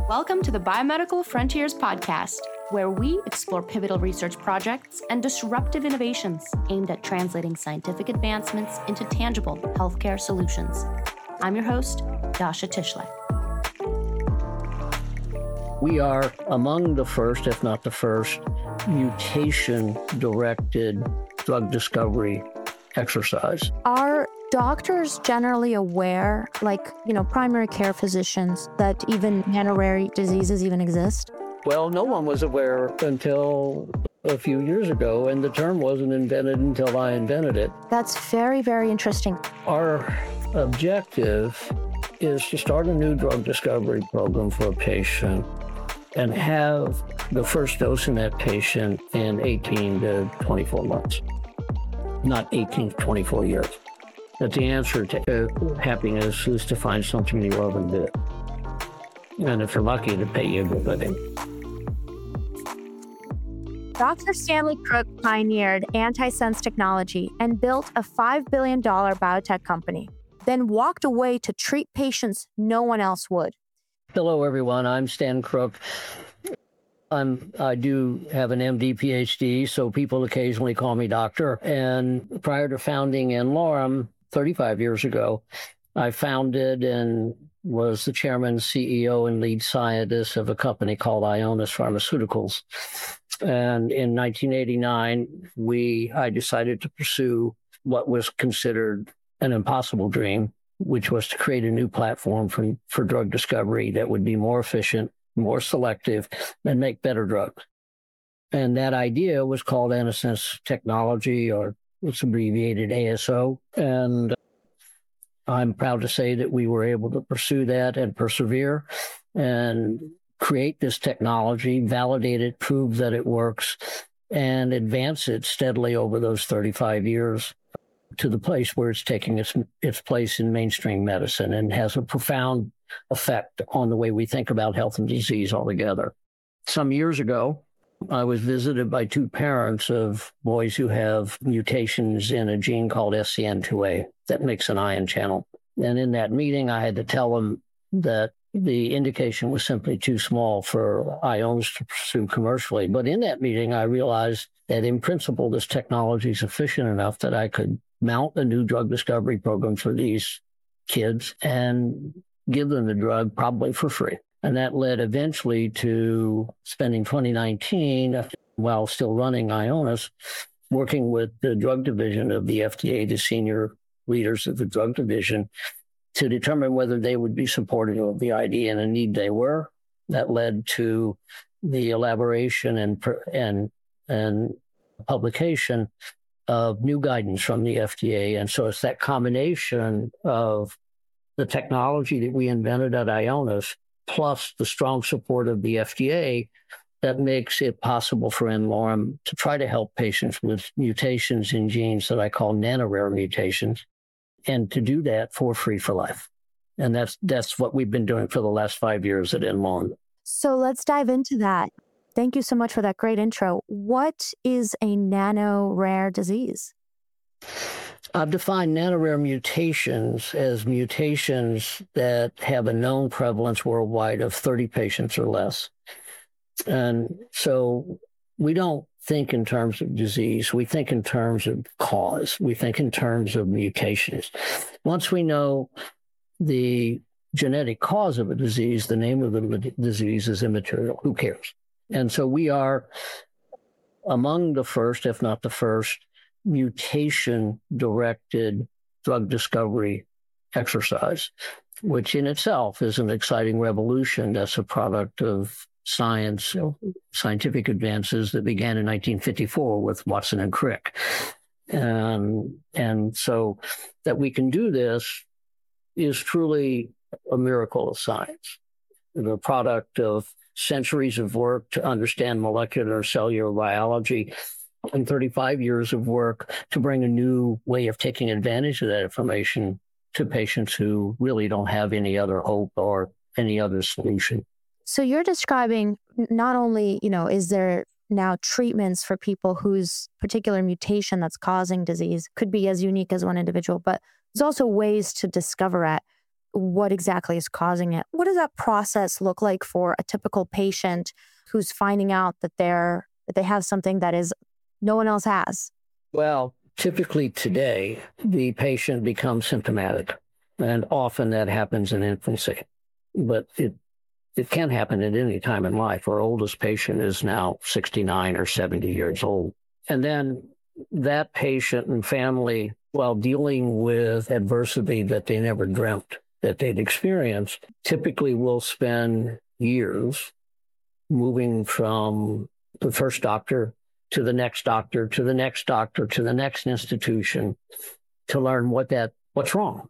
Welcome to the Biomedical Frontiers podcast, where we explore pivotal research projects and disruptive innovations aimed at translating scientific advancements into tangible healthcare solutions. I'm your host, Dasha Tishlak. We are among the first, if not the first, mutation-directed drug discovery exercise. Are doctors generally aware, primary care physicians, that even nanorare diseases even exist? Well, no one was aware until a few years ago, and the term wasn't invented until I invented it. That's very, very interesting. Our objective is to start a new drug discovery program for a patient and have the first dose in that patient in 18 to 24 months, not 18 to 24 years. That the answer to happiness is to find something you love and do. And if you're lucky, to pay you a good living. Dr. Stanley Crooke pioneered antisense technology and built a $5 billion biotech company, then walked away to treat patients no one else would. Hello, everyone. I'm Stan Crooke. I do have an MD, PhD, so people occasionally call me doctor. And prior to founding n-Lorem 35 years ago, I founded and was the chairman, CEO, and lead scientist of a company called Ionis Pharmaceuticals. And in 1989, I decided to pursue what was considered an impossible dream, which was to create a new platform for drug discovery that would be more efficient, more selective, and make better drugs. And that idea was called antisense technology, or it's abbreviated ASO. And I'm proud to say that we were able to pursue that and persevere and create this technology, validate it, prove that it works, and advance it steadily over those 35 years to the place where it's taking its place in mainstream medicine and has a profound effect on the way we think about health and disease altogether. Some years ago, I was visited by two parents of boys who have mutations in a gene called SCN2A that makes an ion channel. And in that meeting, I had to tell them that the indication was simply too small for Ionis to pursue commercially. But in that meeting, I realized that in principle, this technology is efficient enough that I could mount a new drug discovery program for these kids and give them the drug probably for free. And that led eventually to spending 2019, while still running Ionis, working with the drug division of the FDA, the senior leaders of the drug division, to determine whether they would be supportive of the idea, and indeed they were. That led to the elaboration and publication of new guidance from the FDA. And so it's that combination of the technology that we invented at Ionis, plus the strong support of the FDA, that makes it possible for n-Lorem to try to help patients with mutations in genes that I call nanorare mutations, and to do that for free for life. And that's what we've been doing for the last 5 years at n-Lorem. So let's dive into that. Thank you so much for that great intro. What is a nanorare disease? I've defined nanorare mutations as mutations that have a known prevalence worldwide of 30 patients or less. And so we don't think in terms of disease. We think in terms of cause. We think in terms of mutations. Once we know the genetic cause of a disease, the name of the disease is immaterial. Who cares? And so we are among the first, if not the first, mutation-directed drug discovery exercise, which in itself is an exciting revolution that's a product of scientific advances that began in 1954 with Watson and Crick. And so that we can do this is truly a miracle of science, the product of centuries of work to understand molecular cellular biology and 35 years of work to bring a new way of taking advantage of that information to patients who really don't have any other hope or any other solution. So you're describing not only, is there now treatments for people whose particular mutation that's causing disease could be as unique as one individual, but there's also ways to discover it. what exactly is causing it. What does that process look like for a typical patient who's finding out that they have something that is no one else has? Well, typically today, the patient becomes symptomatic, and often that happens in infancy. But it can happen at any time in life. Our oldest patient is now 69 or 70 years old. And then that patient and family, while dealing with adversity that they never dreamt that they'd experienced, typically will spend years moving from the first doctor to the next doctor, to the next doctor, to the next institution to learn what's wrong.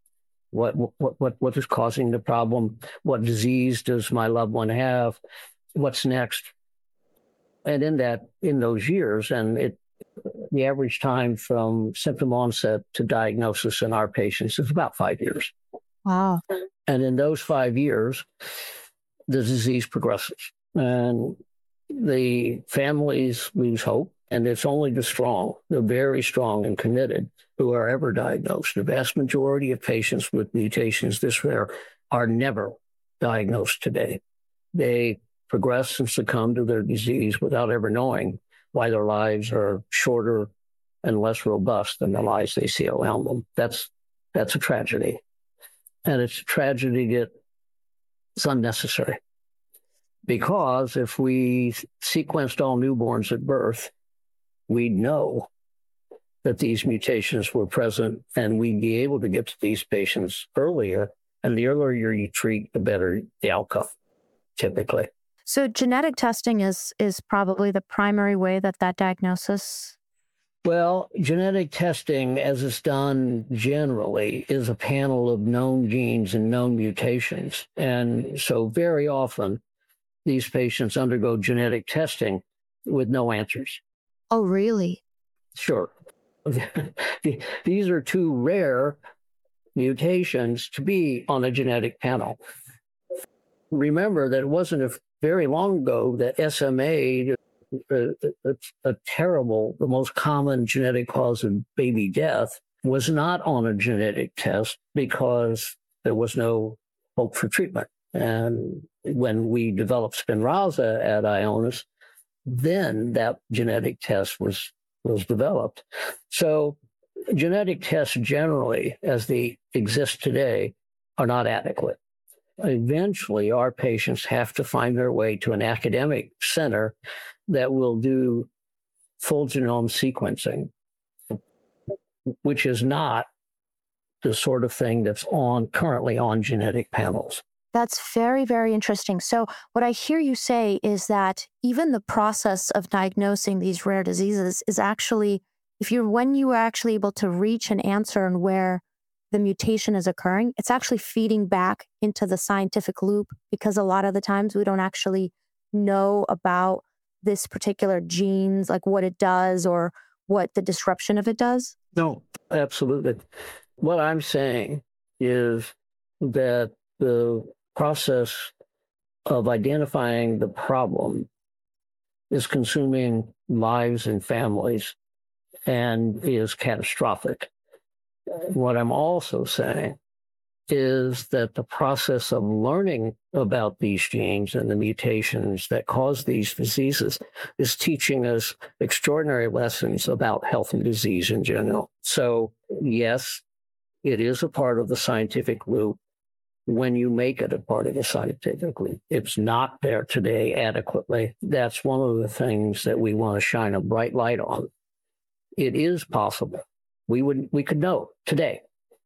What is causing the problem? What disease does my loved one have? What's next? And in those years, and the average time from symptom onset to diagnosis in our patients is about 5 years. Wow. And in those 5 years, the disease progresses. And the families lose hope, and it's only the very strong and committed who are ever diagnosed. The vast majority of patients with mutations this rare are never diagnosed today. They progress and succumb to their disease without ever knowing why their lives are shorter and less robust than the lives they see around them. That's a tragedy. And it's a tragedy that's unnecessary. Because if we sequenced all newborns at birth, we'd know that these mutations were present, and we'd be able to get to these patients earlier. And the earlier you treat, the better the outcome, typically. So genetic testing is probably the primary way that diagnosis? Well, genetic testing, as it's done generally, is a panel of known genes and known mutations. And so very often, these patients undergo genetic testing with no answers. Oh, really? Sure. These are too rare mutations to be on a genetic panel. Remember that it wasn't very long ago that SMA, the most common genetic cause of baby death, was not on a genetic test because there was no hope for treatment. And when we developed Spinraza at Ionis, then that genetic test was developed. So genetic tests generally, as they exist today, are not adequate. Eventually, our patients have to find their way to an academic center that will do full genome sequencing, which is not the sort of thing that's currently on genetic panels. That's very, very interesting. So what I hear you say is that even the process of diagnosing these rare diseases is actually, when you are actually able to reach an answer on where the mutation is occurring, it's actually feeding back into the scientific loop, because a lot of the times we don't actually know about this particular genes, like what it does or what the disruption of it does. No, absolutely. What I'm saying is that the process of identifying the problem is consuming lives and families and is catastrophic. What I'm also saying is that the process of learning about these genes and the mutations that cause these diseases is teaching us extraordinary lessons about health and disease in general. So, yes, it is a part of the scientific loop when you make it a part of the scientific loop. It's not there today adequately. That's one of the things that we want to shine a bright light on. It is possible. We could know today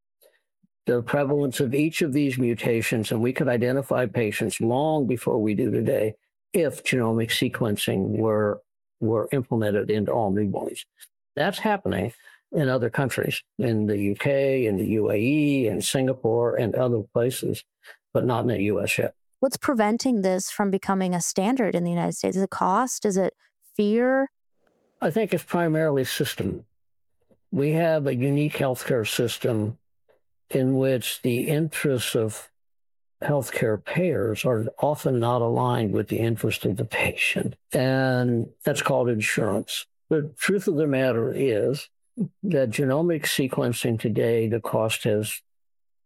the prevalence of each of these mutations, and we could identify patients long before we do today if genomic sequencing were implemented into all newborns. That's happening in other countries, in the UK, in the UAE, in Singapore, and other places, but not in the US yet. What's preventing this from becoming a standard in the United States? Is it cost? Is it fear? I think it's primarily system. We have a unique healthcare system in which the interests of healthcare payers are often not aligned with the interest of the patient. And that's called insurance. The truth of the matter is that genomic sequencing today, the cost has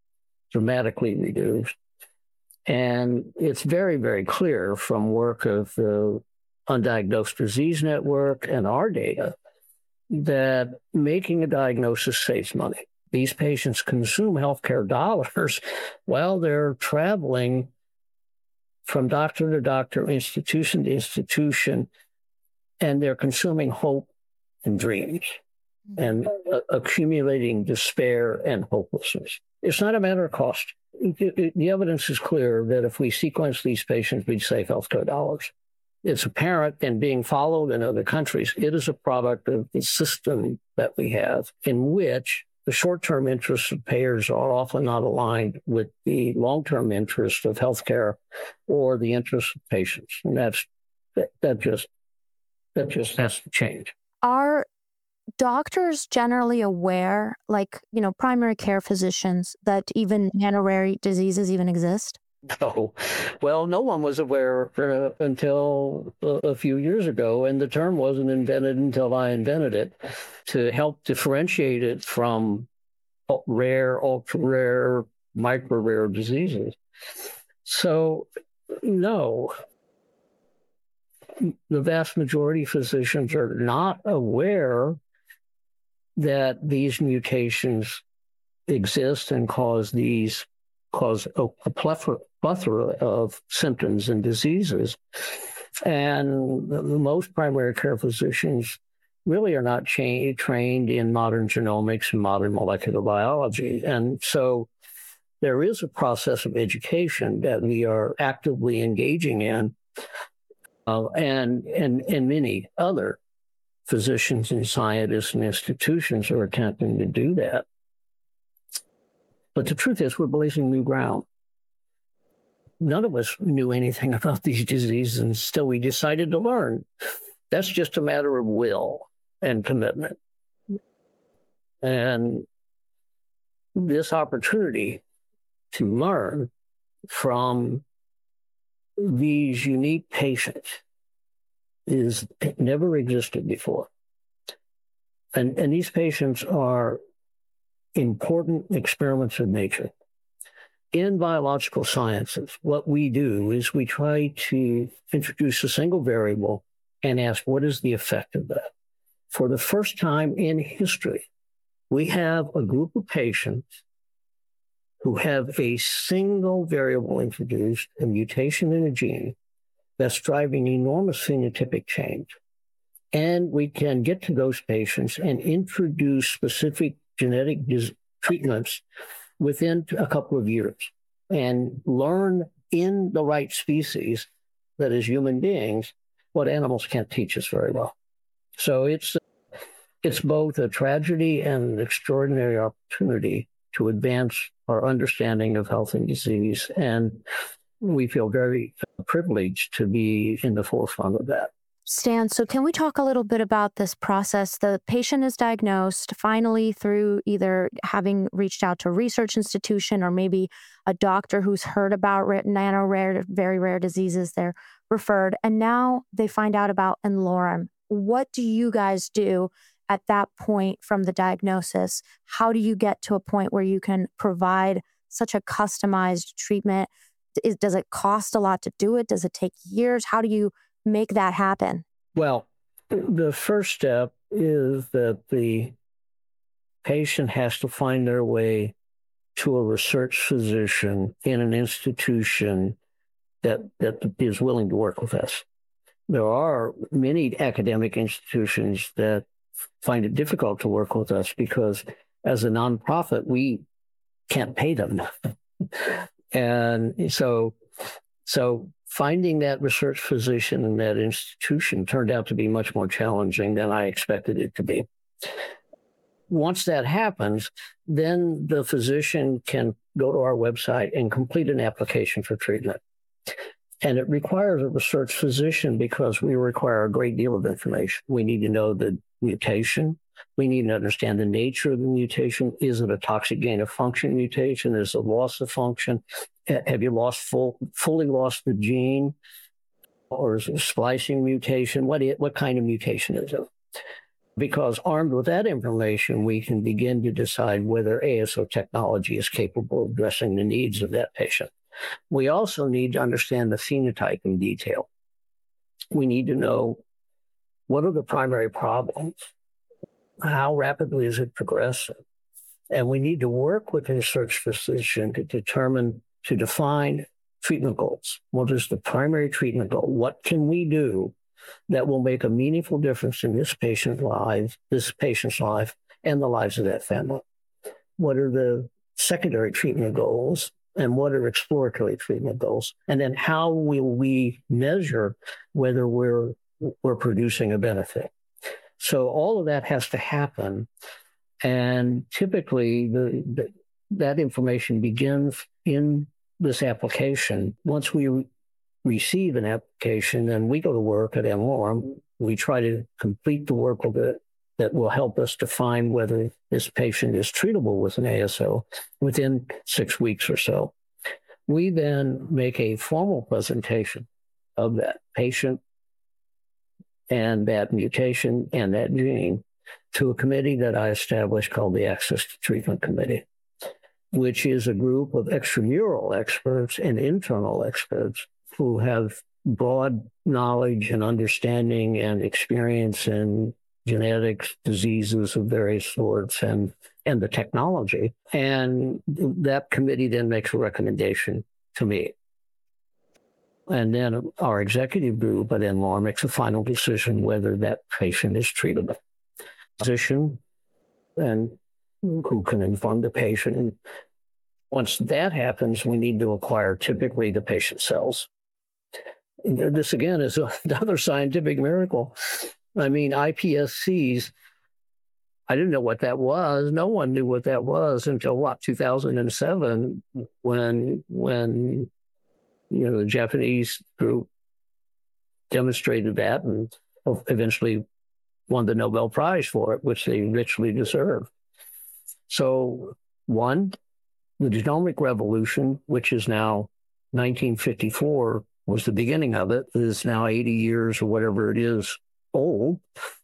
dramatically reduced. And it's very, very clear from work of the Undiagnosed Disease Network and our data that making a diagnosis saves money. These patients consume healthcare dollars while they're traveling from doctor to doctor, institution to institution, and they're consuming hope and dreams and accumulating despair and hopelessness. It's not a matter of cost. The evidence is clear that if we sequence these patients, we'd save healthcare dollars. It's apparent and being followed in other countries. It is a product of the system that we have in which the short-term interests of payers are often not aligned with the long-term interests of healthcare or the interests of patients. And that just has to change. Are doctors generally aware, like, primary care physicians, that even non-rare diseases even exist? No. Well, no one was aware until a few years ago, and the term wasn't invented until I invented it to help differentiate it from rare, ultra-rare, micro-rare diseases. So, no. The vast majority of physicians are not aware that these mutations exist and cause a plethora of symptoms and diseases. And the most primary care physicians really are not trained in modern genomics and modern molecular biology. And so there is a process of education that we are actively engaging in, and many other physicians and scientists and institutions are attempting to do that. But the truth is, we're blazing new ground. None of us knew anything about these diseases until we decided to learn. That's just a matter of will and commitment. And this opportunity to learn from these unique patients never existed before. And these patients are important experiments of nature. In biological sciences, what we do is we try to introduce a single variable and ask, what is the effect of that? For the first time in history, we have a group of patients who have a single variable introduced, a mutation in a gene, that's driving enormous phenotypic change. And we can get to those patients and introduce specific genetic treatments within a couple of years and learn in the right species, that is human beings, what animals can't teach us very well. So it's both a tragedy and an extraordinary opportunity to advance our understanding of health and disease. And we feel very privileged to be in the forefront of that. Stan, so can we talk a little bit about this process? The patient is diagnosed finally through either having reached out to a research institution or maybe a doctor who's heard about nano-rare, very rare diseases. They're referred, and now they find out about N-Lorem. What do you guys do at that point from the diagnosis? How do you get to a point where you can provide such a customized treatment? Does it cost a lot to do it? Does it take years? How do you make that happen? Well, the first step is that the patient has to find their way to a research physician in an institution that is willing to work with us. There are many academic institutions that find it difficult to work with us because as a nonprofit, we can't pay them. And so finding that research physician in that institution turned out to be much more challenging than I expected it to be. Once that happens, then the physician can go to our website and complete an application for treatment. And it requires a research physician because we require a great deal of information. We need to know the mutation. We need to understand the nature of the mutation. Is it a toxic gain of function mutation? Is it loss of function? Have you fully lost the gene? Or is it a splicing mutation? What kind of mutation is it? because armed with that information, we can begin to decide whether ASO technology is capable of addressing the needs of that patient. We also need to understand the phenotype in detail. We need to know what are the primary problems, how rapidly is it progressing, and we need to work with the research physician to define treatment goals. What is the primary treatment goal? What can we do that will make a meaningful difference in this patient's life, and the lives of that family? What are the secondary treatment goals, and what are exploratory treatment goals? And then how will we measure whether we're producing a benefit? So all of that has to happen. And typically that information begins in this application. Once we receive an application and we go to work at MLORM, we try to complete the work of it that will help us define whether this patient is treatable with an ASO within 6 weeks or so. We then make a formal presentation of that patient and that mutation and that gene to a committee that I established called the Access to Treatment Committee, which is a group of extramural experts and internal experts who have broad knowledge and understanding and experience in genetics, diseases of various sorts, and the technology. And that committee then makes a recommendation to me. And then our executive group at MLORM makes a final decision whether that patient is treatable. Physician and who can inform the patient. And once that happens, we need to acquire typically the patient cells. And this, again, is another scientific miracle. I mean, iPSCs, I didn't know what that was. No one knew what that was until, 2007, when the Japanese group demonstrated that and eventually won the Nobel Prize for it, which they richly deserve. So, one, the genomic revolution, which is now 1954, was the beginning of it, is now 80 years or whatever it is old.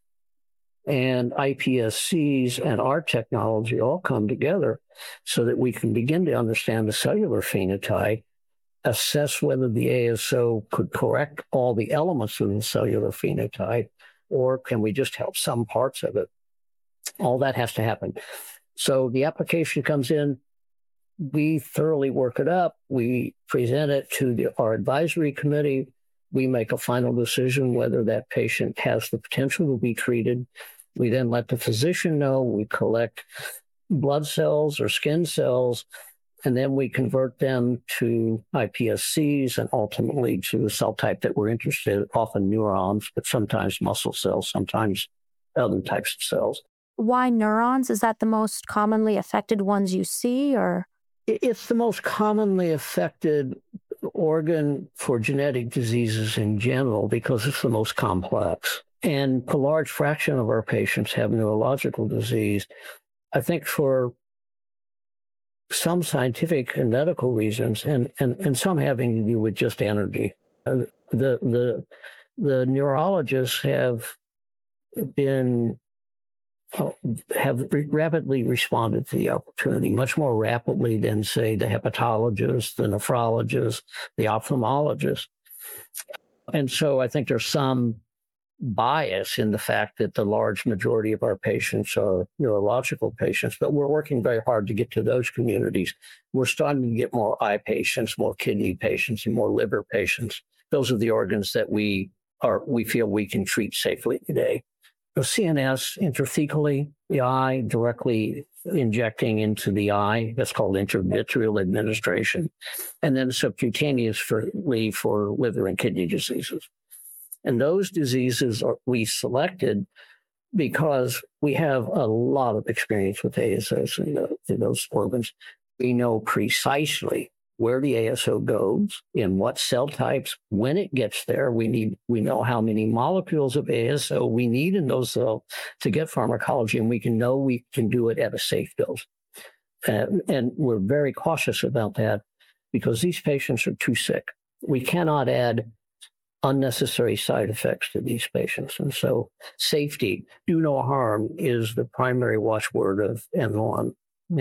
And iPSCs and our technology all come together so that we can begin to understand the cellular phenotype, assess whether the ASO could correct all the elements of the cellular phenotype, or can we just help some parts of it? All that has to happen. So the application comes in, we thoroughly work it up, we present it to our advisory committee, we make a final decision whether that patient has the potential to be treated. We then let the physician know, we collect blood cells or skin cells, and then we convert them to iPSCs and ultimately to the cell type that we're interested in, often neurons, but sometimes muscle cells, sometimes other types of cells. Why neurons? Is that the most commonly affected ones you see, or? It's the most commonly affected organ for genetic diseases in general because it's the most complex. And a large fraction of our patients have neurological disease. I think for some scientific and medical reasons, and some having to do with just energy. The neurologists have rapidly responded to the opportunity, much more rapidly than, say, the hepatologists, the nephrologists, the ophthalmologists. And so I think there's some bias in the fact that the large majority of our patients are neurological patients, but we're working very hard to get to those communities. We're starting to get more eye patients, more kidney patients, and more liver patients. Those are the organs that we feel we can treat safely today. So CNS intrathecally, the eye directly injecting into the eye, that's called intravitreal administration, and then subcutaneously for liver and kidney diseases. And those diseases we selected because we have a lot of experience with ASOs in those organs. We know precisely where the ASO goes, in what cell types, when it gets there. We know how many molecules of ASO we need in those cells to get pharmacology, and we can do it at a safe dose. And we're very cautious about that because these patients are too sick. We cannot add unnecessary side effects to these patients. And so safety, do no harm, is the primary watchword of n-Lorem.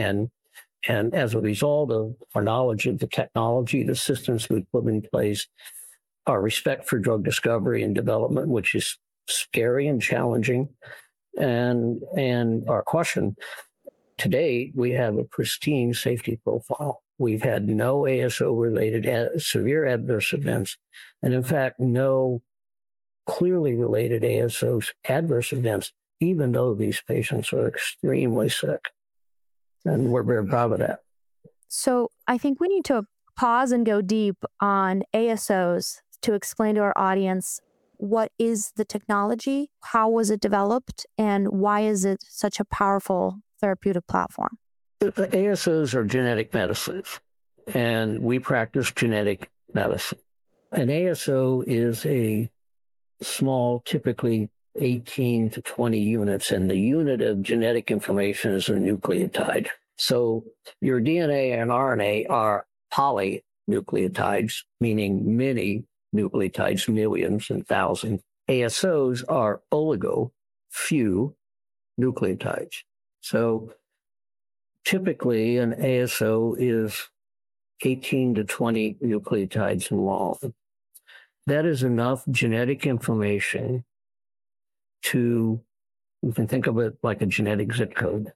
And as a result of our knowledge of the technology, the systems we put in place, our respect for drug discovery and development, which is scary and challenging, and our caution, today we have a pristine safety profile. We've had no ASO-related severe adverse events, and in fact, no clearly related ASO adverse events, even though these patients are extremely sick. And we're very proud of that. So I think we need to pause and go deep on ASOs to explain to our audience what is the technology, how was it developed, and why is it such a powerful therapeutic platform? The ASOs are genetic medicines, and we practice genetic medicine. An ASO is a small, typically 18 to 20 units, and the unit of genetic information is a nucleotide. So your DNA and RNA are polynucleotides, meaning many nucleotides, millions and thousands. ASOs are oligo, few nucleotides. So typically an ASO is 18 to 20 nucleotides long. That is enough genetic information to, you can think of it like a genetic zip code,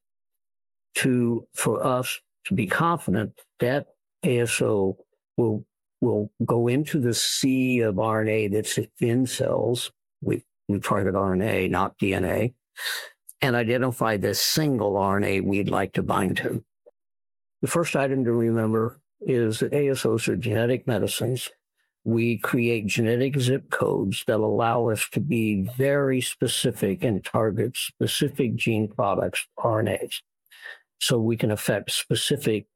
for us to be confident that ASO will go into the sea of RNA that's in cells. We target RNA, not DNA, and identify the single RNA we'd like to bind to. The first item to remember is that ASOs are genetic medicines. We create genetic zip codes that allow us to be very specific and target specific gene products, RNAs. So we can affect specific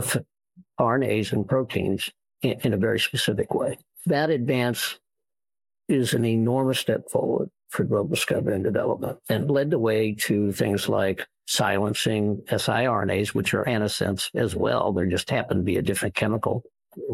RNAs and proteins in a very specific way. That advance is an enormous step forward for drug discovery and development, and led the way to things like silencing siRNAs, which are antisense as well. They just happen to be a different chemical,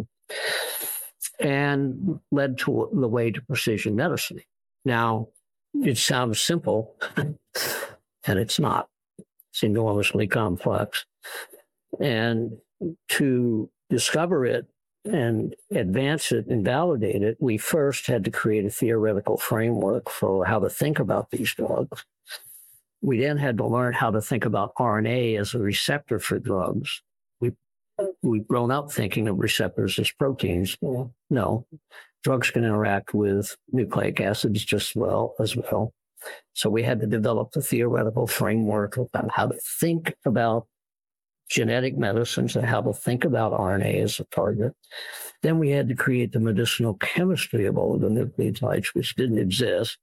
and led to the way to precision medicine. Now, it sounds simple, and it's not. It's enormously complex. And to discover it and advance it and validate it, we first had to create a theoretical framework for how to think about these drugs. We then had to learn how to think about RNA as a receptor for drugs. We've grown up thinking of receptors as proteins. No, drugs can interact with nucleic acids just as well. So we had to develop the theoretical framework about how to think about genetic medicines and how to think about RNA as a target. Then we had to create the medicinal chemistry of oligonucleotides, which didn't exist,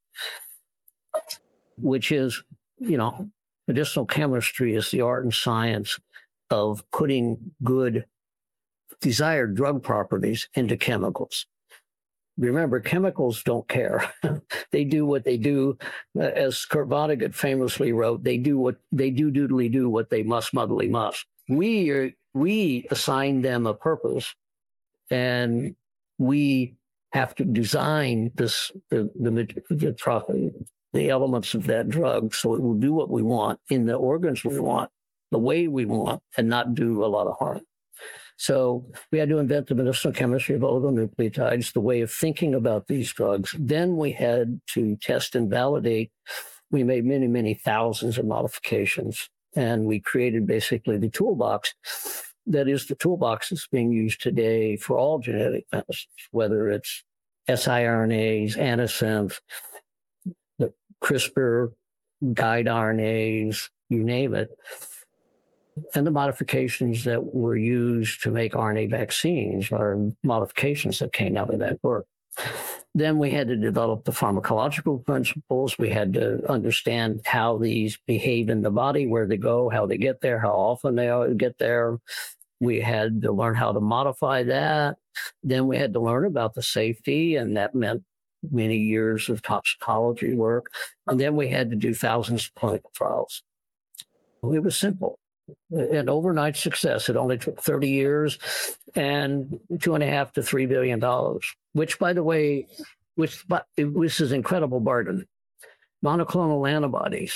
which is, medicinal chemistry is the art and science of putting good desired drug properties into chemicals. Remember, chemicals don't care. They do what they do. As Kurt Vonnegut famously wrote, they do doodly do what they must muddly must. We assign them a purpose, and we have to design the elements of that drug so it will do what we want in the organs we want, the way we want, and not do a lot of harm. So we had to invent the medicinal chemistry of oligonucleotides, the way of thinking about these drugs. Then we had to test and validate. We made many, many thousands of modifications, and we created basically the toolbox that is the toolbox that's being used today for all genetic medicines, whether it's siRNAs, antisense, the CRISPR, guide RNAs, you name it. And the modifications that were used to make RNA vaccines are modifications that came out of that work. Then we had to develop the pharmacological principles. We had to understand how these behave in the body, where they go, how they get there, how often they get there. We had to learn how to modify that. Then we had to learn about the safety, and that meant many years of toxicology work. And then we had to do thousands of clinical trials. It was simple. An overnight success. It only took 30 years and $2.5 to $3 billion, which, by the way, which is incredible burden. Monoclonal antibodies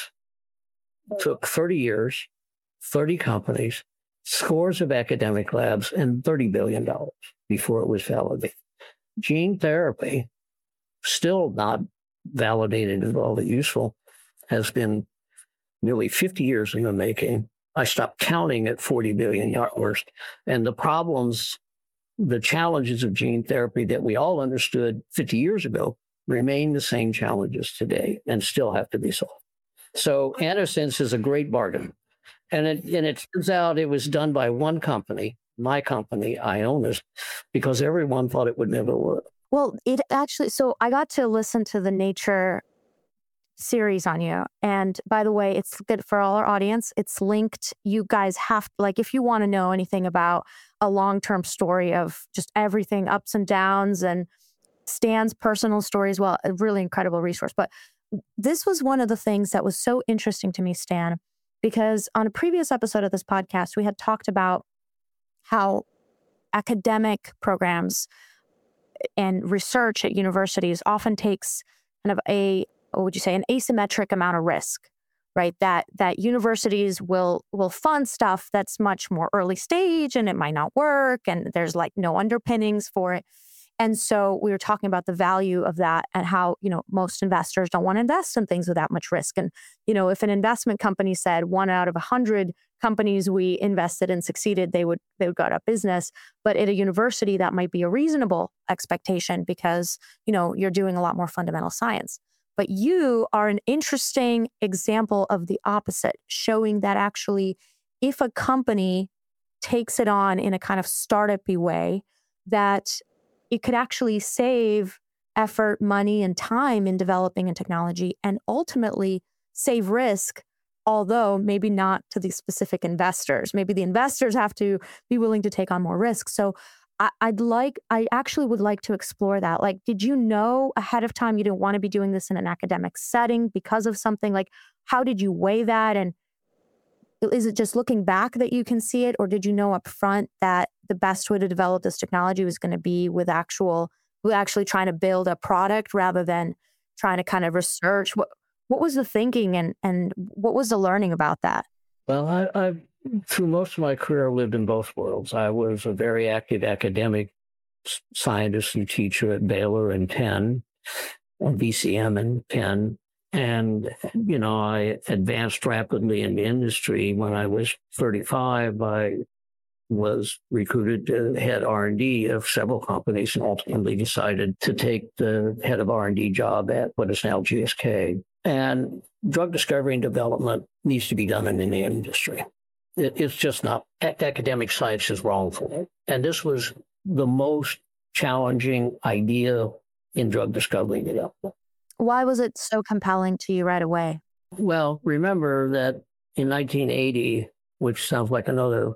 took 30 years, 30 companies, scores of academic labs, and $30 billion before it was validated. Gene therapy, still not validated as all that useful, has been nearly 50 years in the making. I stopped counting at 40 billion hours. And the problems, the challenges of gene therapy that we all understood 50 years ago remain the same challenges today and still have to be solved. So antisense is a great bargain. And it turns out it was done by one company, my company, Ionis, because everyone thought it would never work. Well, it actually, so I got to listen to the Nature series on you. And by the way, it's good for all our audience. It's linked. You guys have, like, if you want to know anything about a long-term story of just everything, ups and downs, and Stan's personal story as well, a really incredible resource. But this was one of the things that was so interesting to me, Stan, because on a previous episode of this podcast, we had talked about how academic programs and research at universities often takes kind of what would you say, an asymmetric amount of risk, right? That universities will fund stuff that's much more early stage and it might not work and there's like no underpinnings for it. And so we were talking about the value of that and how, most investors don't want to invest in things with that much risk. And, if an investment company said 1 out of 100 companies we invested in succeeded, they would go out of business. But at a university, that might be a reasonable expectation because, you're doing a lot more fundamental science. But you are an interesting example of the opposite, showing that actually, if a company takes it on in a kind of startup-y way, that it could actually save effort, money, and time in developing a technology and ultimately save risk, although maybe not to the specific investors. Maybe the investors have to be willing to take on more risk. So I actually would like to explore that. Like, did you know ahead of time you didn't want to be doing this in an academic setting because of something? Like, how did you weigh that? And is it just looking back that you can see it? Or did you know up front that the best way to develop this technology was going to be with actually trying to build a product rather than trying to kind of research? What was the thinking and what was the learning about that? Well, I've through most of my career, lived in both worlds. I was a very active academic scientist and teacher at Baylor and Penn, and VCM and Penn. And, I advanced rapidly in the industry. When I was 35, I was recruited to head R&D of several companies and ultimately decided to take the head of R&D job at what is now GSK. And drug discovery and development needs to be done in the industry. It's just not, academic science is wrong for it. And this was the most challenging idea in drug discovery and development. Why was it so compelling to you right away? Well, remember that in 1980, which sounds like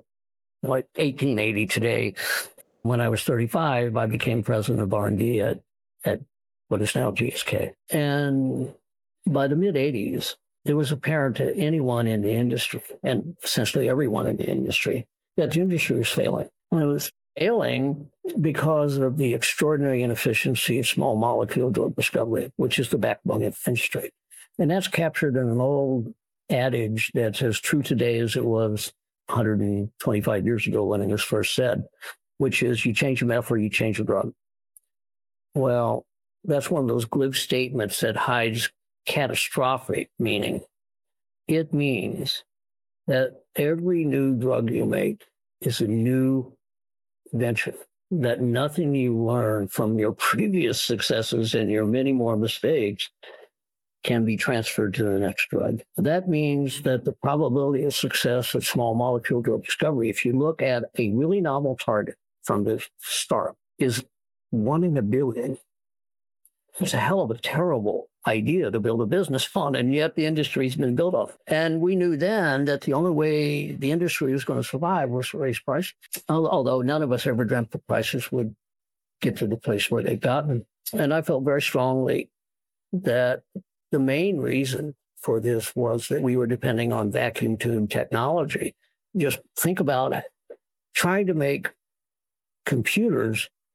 1880 today, when I was 35, I became president of R&D at what is now GSK. And by the mid-'80s, it was apparent to anyone in the industry, and essentially everyone in the industry, that the industry was failing. And it was failing because of the extraordinary inefficiency of small molecule drug discovery, which is the backbone of the industry. And that's captured in an old adage that's as true today as it was 125 years ago when it was first said, which is you change a metaphor, you change a drug. Well, that's one of those glib statements that hides catastrophic meaning. It means that every new drug you make is a new venture, that nothing you learn from your previous successes and your many more mistakes can be transferred to the next drug. That means that the probability of success of small molecule drug discovery, if you look at a really novel target from the start, is 1 in a billion. It's a hell of a terrible idea to build a business on, and yet the industry's been built off. And we knew then that the only way the industry was going to survive was to raise prices, although none of us ever dreamt the prices would get to the place where they've gotten. And I felt very strongly that the main reason for this was that we were depending on vacuum tube technology. Just think about it. Trying to make computers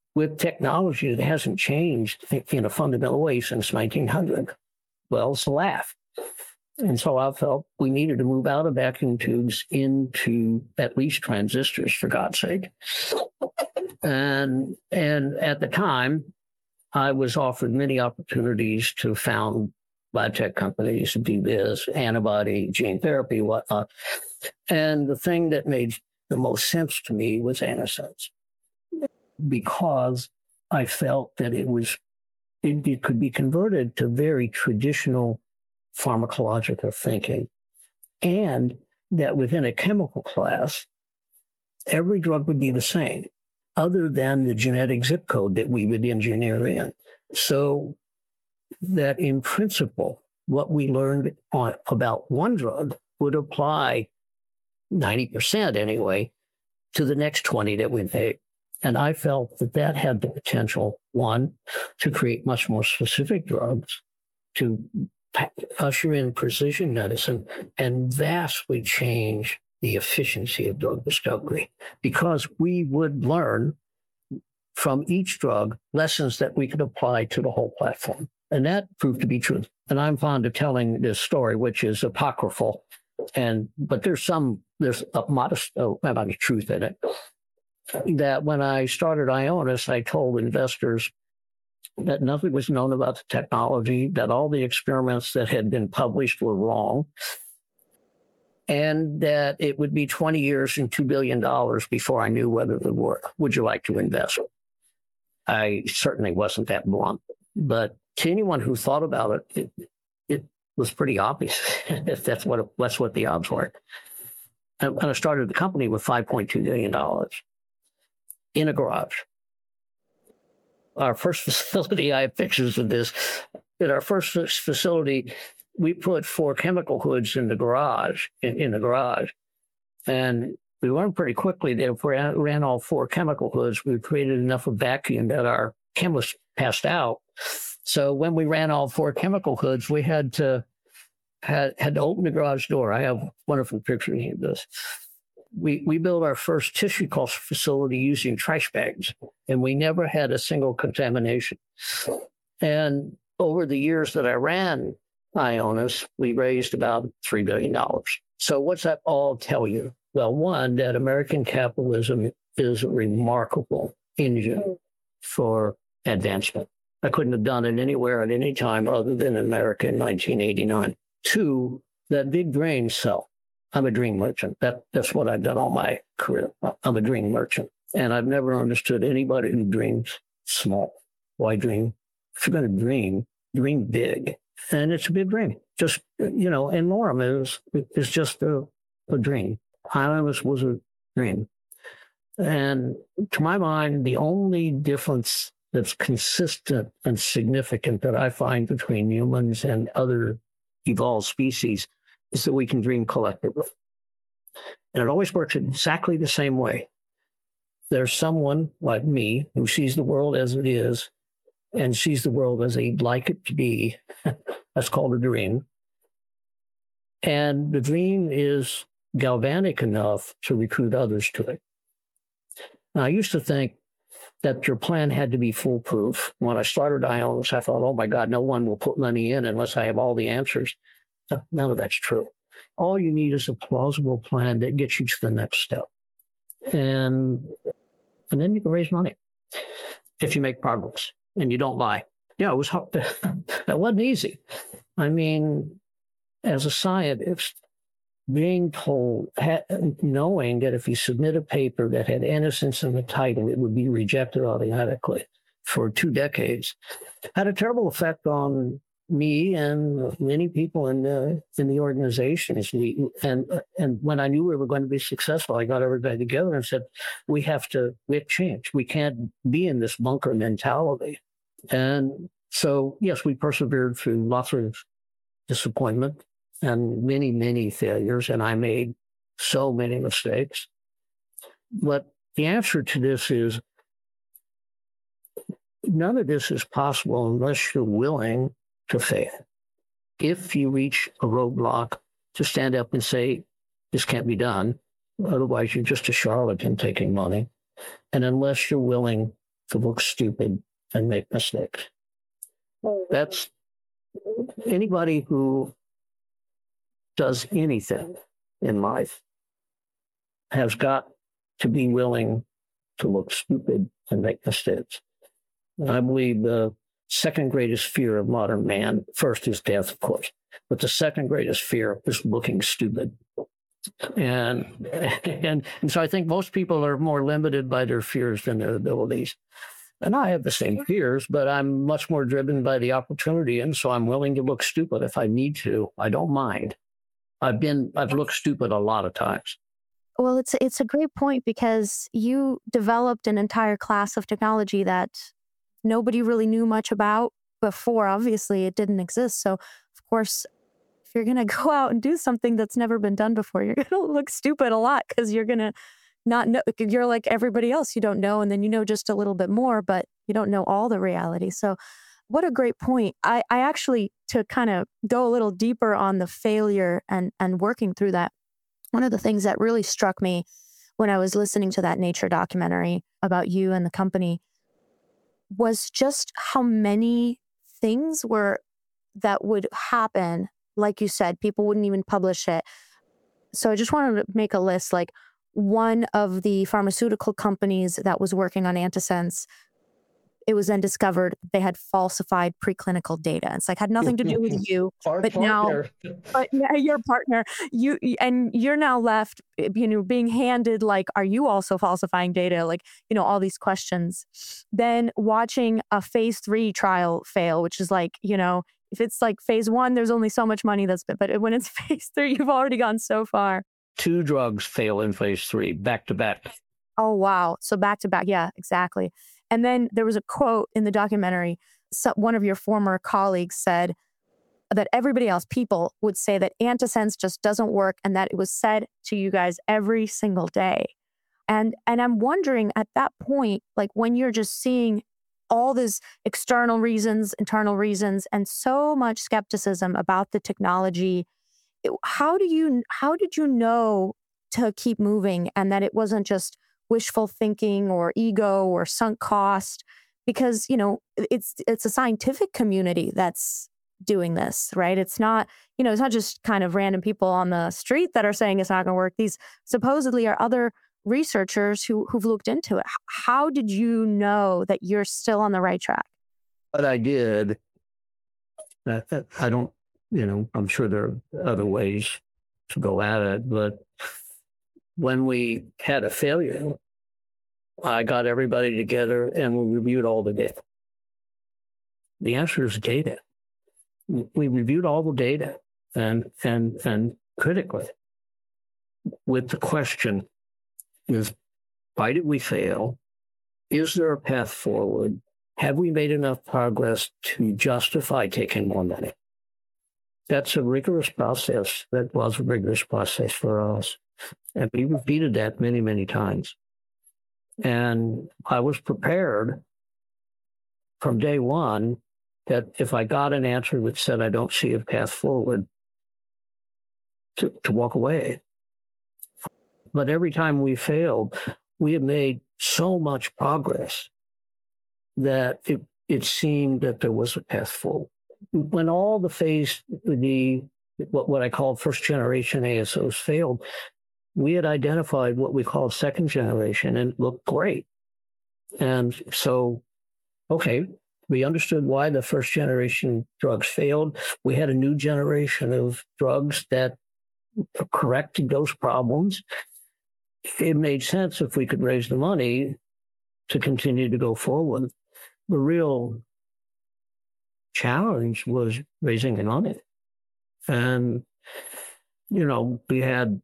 with technology that hasn't changed in a fundamental way since 1900. Well, it's a laugh. And so I felt we needed to move out of vacuum tubes into at least transistors, for God's sake. And at the time, I was offered many opportunities to found biotech companies, do this, antibody, gene therapy, whatnot. And the thing that made the most sense to me was Antisense, because I felt that it could be converted to very traditional pharmacological thinking, and that within a chemical class, every drug would be the same, other than the genetic zip code that we would engineer in. So that in principle, what we learned about one drug would apply 90% anyway to the next 20 that we made. And I felt that had the potential, one, to create much more specific drugs, to usher in precision medicine, and vastly change the efficiency of drug discovery, because we would learn from each drug lessons that we could apply to the whole platform. And that proved to be true. And I'm fond of telling this story, which is apocryphal, but there's a modest amount of truth in it. That when I started Ionis, I told investors that nothing was known about the technology, that all the experiments that had been published were wrong, and that it would be 20 years and $2 billion before I knew whether it would work. Would you like to invest? I certainly wasn't that blunt, but to anyone who thought about it was pretty obvious if that's what the odds were. And I started the company with $5.2 million in a garage. Our first facility, I have pictures of this. In our first facility, we put 4 chemical hoods in the garage, and we learned pretty quickly that if we ran all 4 chemical hoods, we created enough of vacuum that our chemists passed out. So when we ran all 4 chemical hoods, we had to open the garage door. I have wonderful pictures of this. We built our first tissue culture facility using trash bags, and we never had a single contamination. And over the years that I ran Ionis, we raised about $3 billion. So what's that all tell you? Well, one, that American capitalism is a remarkable engine for advancement. I couldn't have done it anywhere at any time other than America in 1989. 2, that big dreams sell. I'm a dream merchant. That's what I've done all my career. I'm a dream merchant. And I've never understood anybody who dreams small. Why dream? If you're going to dream big. And it's a big dream. Just, and Lorem is just a dream. Ionis was a dream. And to my mind, the only difference that's consistent and significant that I find between humans and other evolved species is that we can dream collectively. And it always works exactly the same way. There's someone like me who sees the world as it is and sees the world as they'd like it to be. That's called a dream. And the dream is galvanic enough to recruit others to it. Now, I used to think that your plan had to be foolproof. When I started Ionis, I thought, oh my God, no one will put money in unless I have all the answers. None of that's true. All you need is a plausible plan that gets you to the next step. And then you can raise money if you make progress and you don't lie. Yeah, it was hard. That wasn't easy. I mean, as a scientist, being told, knowing that if you submit a paper that had Antisense in the title, it would be rejected automatically for 2 decades, had a terrible effect on me and many people in the organization. And when I knew we were going to be successful, I got everybody together and said, we have to change. We can't be in this bunker mentality. And so, yes, we persevered through lots of disappointment and many, many failures, and I made so many mistakes. But the answer to this is none of this is possible unless you're willing to fail. If you reach a roadblock, to stand up and say, this can't be done. Otherwise, you're just a charlatan taking money. And unless you're willing to look stupid and make mistakes. That's anybody who does anything in life has got to be willing to look stupid and make mistakes. I believe the second greatest fear of modern man, first is death, of course, but the second greatest fear is looking stupid. And so I think most people are more limited by their fears than their abilities. And I have the same fears, but I'm much more driven by the opportunity. And so I'm willing to look stupid if I need to. I don't mind. I've looked stupid a lot of times. Well, it's a great point because you developed an entire class of technology that nobody really knew much about before. Obviously, it didn't exist. So, of course, if you're going to go out and do something that's never been done before, you're going to look stupid a lot because you're going to not know. You're like everybody else. You don't know, and then you know just a little bit more, but you don't know all the reality. So what a great point. I actually, to kind of go a little deeper on the failure and working through that, one of the things that really struck me when I was listening to that Nature documentary about you and the company was just how many things that would happen. Like you said, people wouldn't even publish it. So I just wanted to make a list. Like one of the pharmaceutical companies that was working on antisense, it was then discovered they had falsified preclinical data. It's like had nothing to do with you, but your partner, you're now left, being handed like, are you also falsifying data? Like, all these questions. Then watching a phase 3 trial fail, which is like, if it's like phase 1, there's only so much money but when it's phase 3, you've already gone so far. 2 drugs fail in phase 3, back to back. Oh, wow. So back to back. Yeah, exactly. And then there was a quote in the documentary. One of your former colleagues said that everybody else, people would say that antisense just doesn't work and that it was said to you guys every single day. And I'm wondering at that point, like when you're just seeing all these external reasons, internal reasons, and so much skepticism about the technology, how did you know to keep moving and that it wasn't just wishful thinking or ego or sunk cost? Because, it's a scientific community that's doing this, right? It's not just kind of random people on the street that are saying it's not going to work. These supposedly are other researchers who've looked into it. How did you know that you're still on the right track? What I did, I don't, I'm sure there are other ways to go at it, but when we had a failure, I got everybody together and we reviewed all the data. The answer is data. We reviewed all the data and critically with the question is, why did we fail? Is there a path forward? Have we made enough progress to justify taking more money? That's a rigorous process. That was a rigorous process for us. And we repeated that many, many times. And I was prepared from day one that if I got an answer that said I don't see a path forward, to walk away. But every time we failed, we had made so much progress that it seemed that there was a path forward. When all what I call first generation ASOs failed, we had identified what we call second generation and it looked great. And so, okay, we understood why the first generation drugs failed. We had a new generation of drugs that corrected those problems. It made sense if we could raise the money to continue to go forward. The real challenge was raising the money. And, we had,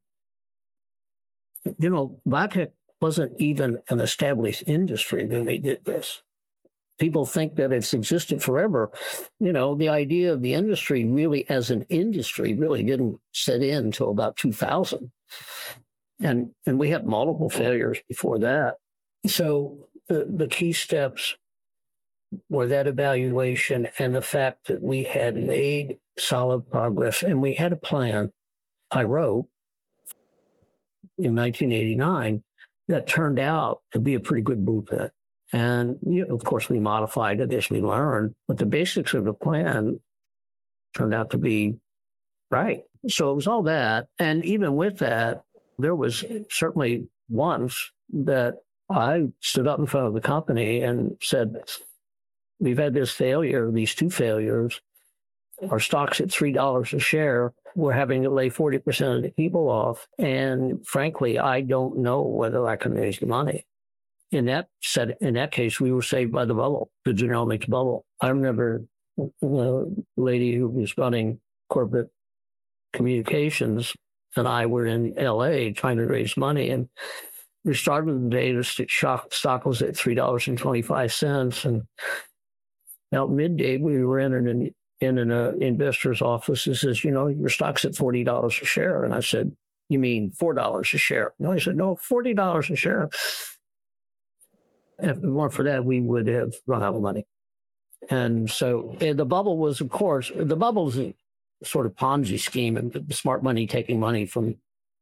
biotech wasn't even an established industry when they did this. People think that it's existed forever. The idea of the industry really as an industry really didn't set in until about 2000. And we had multiple failures before that. So the key steps were that evaluation and the fact that we had made solid progress and we had a plan I wrote in 1989 that turned out to be a pretty good blueprint. And of course, we modified it as we learned, but the basics of the plan turned out to be right. So it was all that. And even with that, there was certainly once that I stood up in front of the company and said, we've had this failure, these two failures. Our stock's at $3 a share. We're having to lay 40% of the people off. And frankly, I don't know whether I can raise the money. In that case, we were saved by the bubble, the genomics bubble. I remember the lady who was running corporate communications and I were in LA trying to raise money. And we started the day, the stock was at $3.25. And about midday, we were in an investor's office and says, your stock's at $40 a share. And I said, you mean $4 a share? No, he said, no, $40 a share. If it weren't for that, we would have run out of money. And so the bubble was, of course, the bubble is a sort of Ponzi scheme and smart money taking money from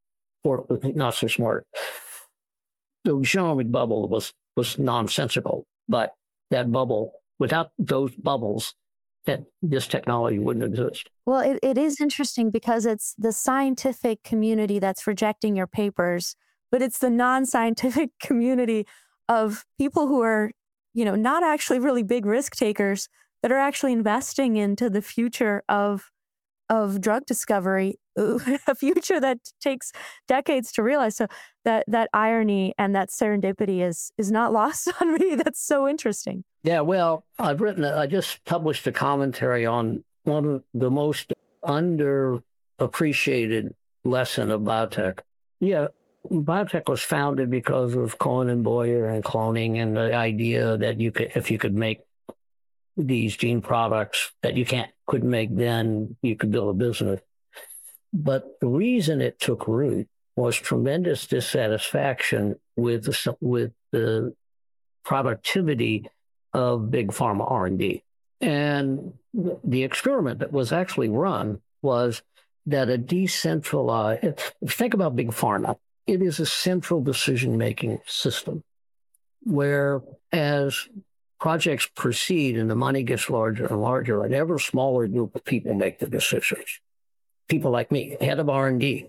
not so smart. The genomic bubble was nonsensical, but that bubble, without those bubbles, that this technology wouldn't exist. Well, it is interesting because it's the scientific community that's rejecting your papers, but it's the non-scientific community of people who are, not actually really big risk takers that are actually investing into the future of drug discovery, a future that takes decades to realize. So that irony and that serendipity is not lost on me. That's so interesting. Yeah, well, I just published a commentary on one of the most underappreciated lesson of biotech. Yeah, biotech was founded because of Cohen and Boyer and cloning and the idea that if you could make these gene products that you couldn't make then, you could build a business. But the reason it took root was tremendous dissatisfaction with the productivity of big pharma R&D. And the experiment that was actually run was that a decentralized, think about big pharma, it is a central decision-making system where as projects proceed and the money gets larger and larger, an ever smaller group of people make the decisions. People like me, head of R&D,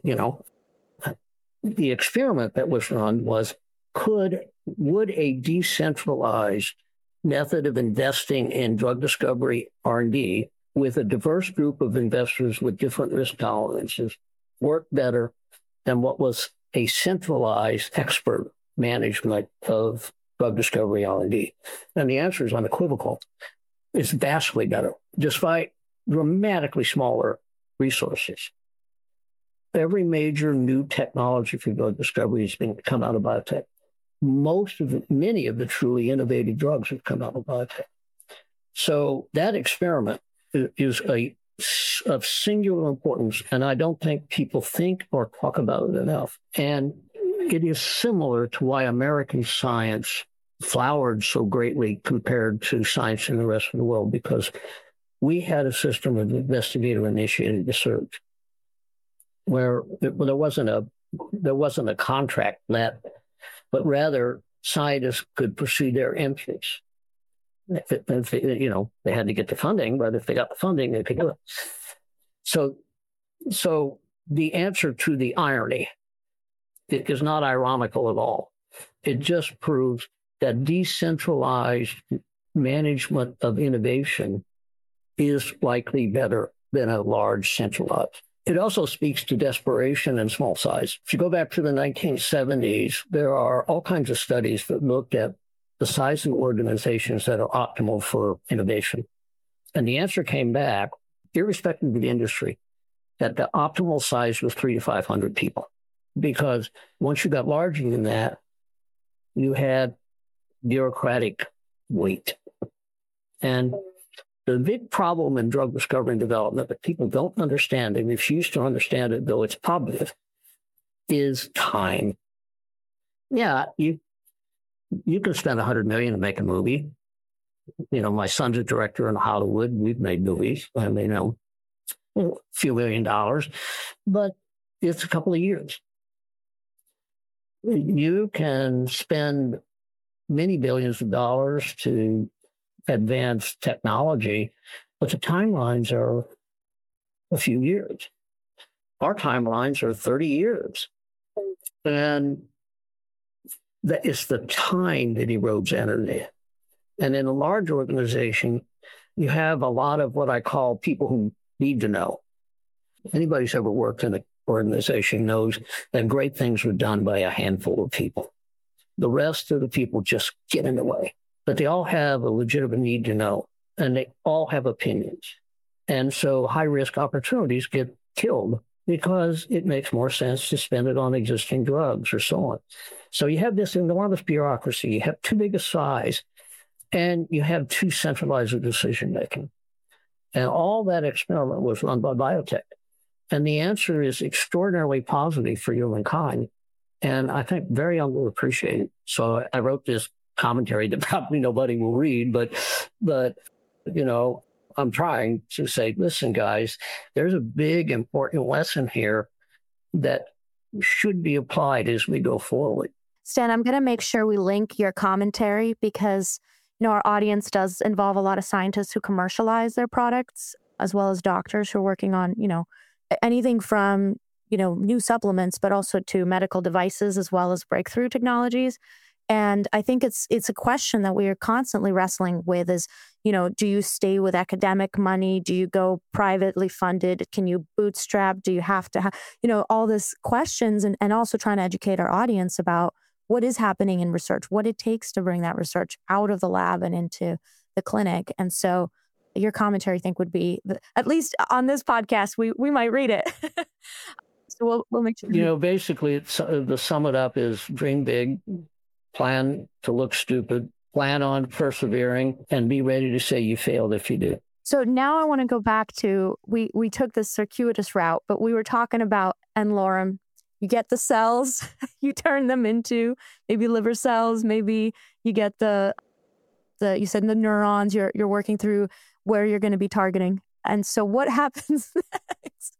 The experiment that was run was, would a decentralized method of investing in drug discovery R&D with a diverse group of investors with different risk tolerances work better than what was a centralized expert management of drug discovery R&D? And the answer is unequivocal. It's vastly better, despite dramatically smaller resources. Every major new technology for drug discovery has come out of biotech. Many of the truly innovative drugs have come out of biotech. So that experiment is of singular importance, and I don't think people think or talk about it enough. And it is similar to why American science flowered so greatly compared to science in the rest of the world, because we had a system of investigator-initiated research where there wasn't a contract let, but rather scientists could pursue their interests. If they had to get the funding, but if they got the funding, they could do it. So the answer to the irony, it is not ironical at all. It just proves that decentralized management of innovation is likely better than a large centralized. It also speaks to desperation and small size. If you go back to the 1970s, there are all kinds of studies that looked at the size of organizations that are optimal for innovation. And the answer came back, irrespective of the industry, that the optimal size was 300 to 500 people. Because once you got larger than that, you had bureaucratic weight. And the big problem in drug discovery and development that people don't understand and refuse to understand it, though it's obvious, is time. Yeah, you can spend $100 million to make a movie. My son's a director in Hollywood. We've made movies. I mean, a few $1 million, but it's a couple of years. You can spend many billions of dollars to advance technology, but the timelines are a few years. Our timelines are 30 years. And that is the time that erodes energy. And in a large organization, you have a lot of what I call people who need to know. Anybody who's ever worked in an organization knows that great things are done by a handful of people. The rest of the people just get in the way. But they all have a legitimate need to know, and they all have opinions. And so high-risk opportunities get killed because it makes more sense to spend it on existing drugs or so on. So you have this enormous bureaucracy. You have too big a size, and you have too centralized a decision-making. And all that experiment was run by biotech. And the answer is extraordinarily positive for humankind, and I think very underappreciated. So I wrote this commentary that probably nobody will read, but you know, I'm trying to say, listen, guys, there's a big, important lesson here that should be applied as we go forward. Stan, I'm going to make sure we link your commentary because, you know, our audience does involve a lot of scientists who commercialize their products, as well as doctors who are working on, you know, anything from, you know, new supplements, but also to medical devices, as well as breakthrough technologies. And I think it's a question that we are constantly wrestling with is, you know, do you stay with academic money? Do you go privately funded? Can you bootstrap? Do you have to have, you know, all these questions and also trying to educate our audience about what is happening in research, what it takes to bring that research out of the lab and into the clinic. And so your commentary, I think, would be, at least on this podcast, we might read it. So we'll make sure. You know, basically, the sum it up is dream big, plan to look stupid, plan on persevering, and be ready to say you failed if you do. So now I want to go back to, we took this circuitous route, but we were talking about n-Lorem. You get the cells, you turn them into maybe liver cells, maybe you get you said the neurons, you're working through where you're going to be targeting. And so what happens next?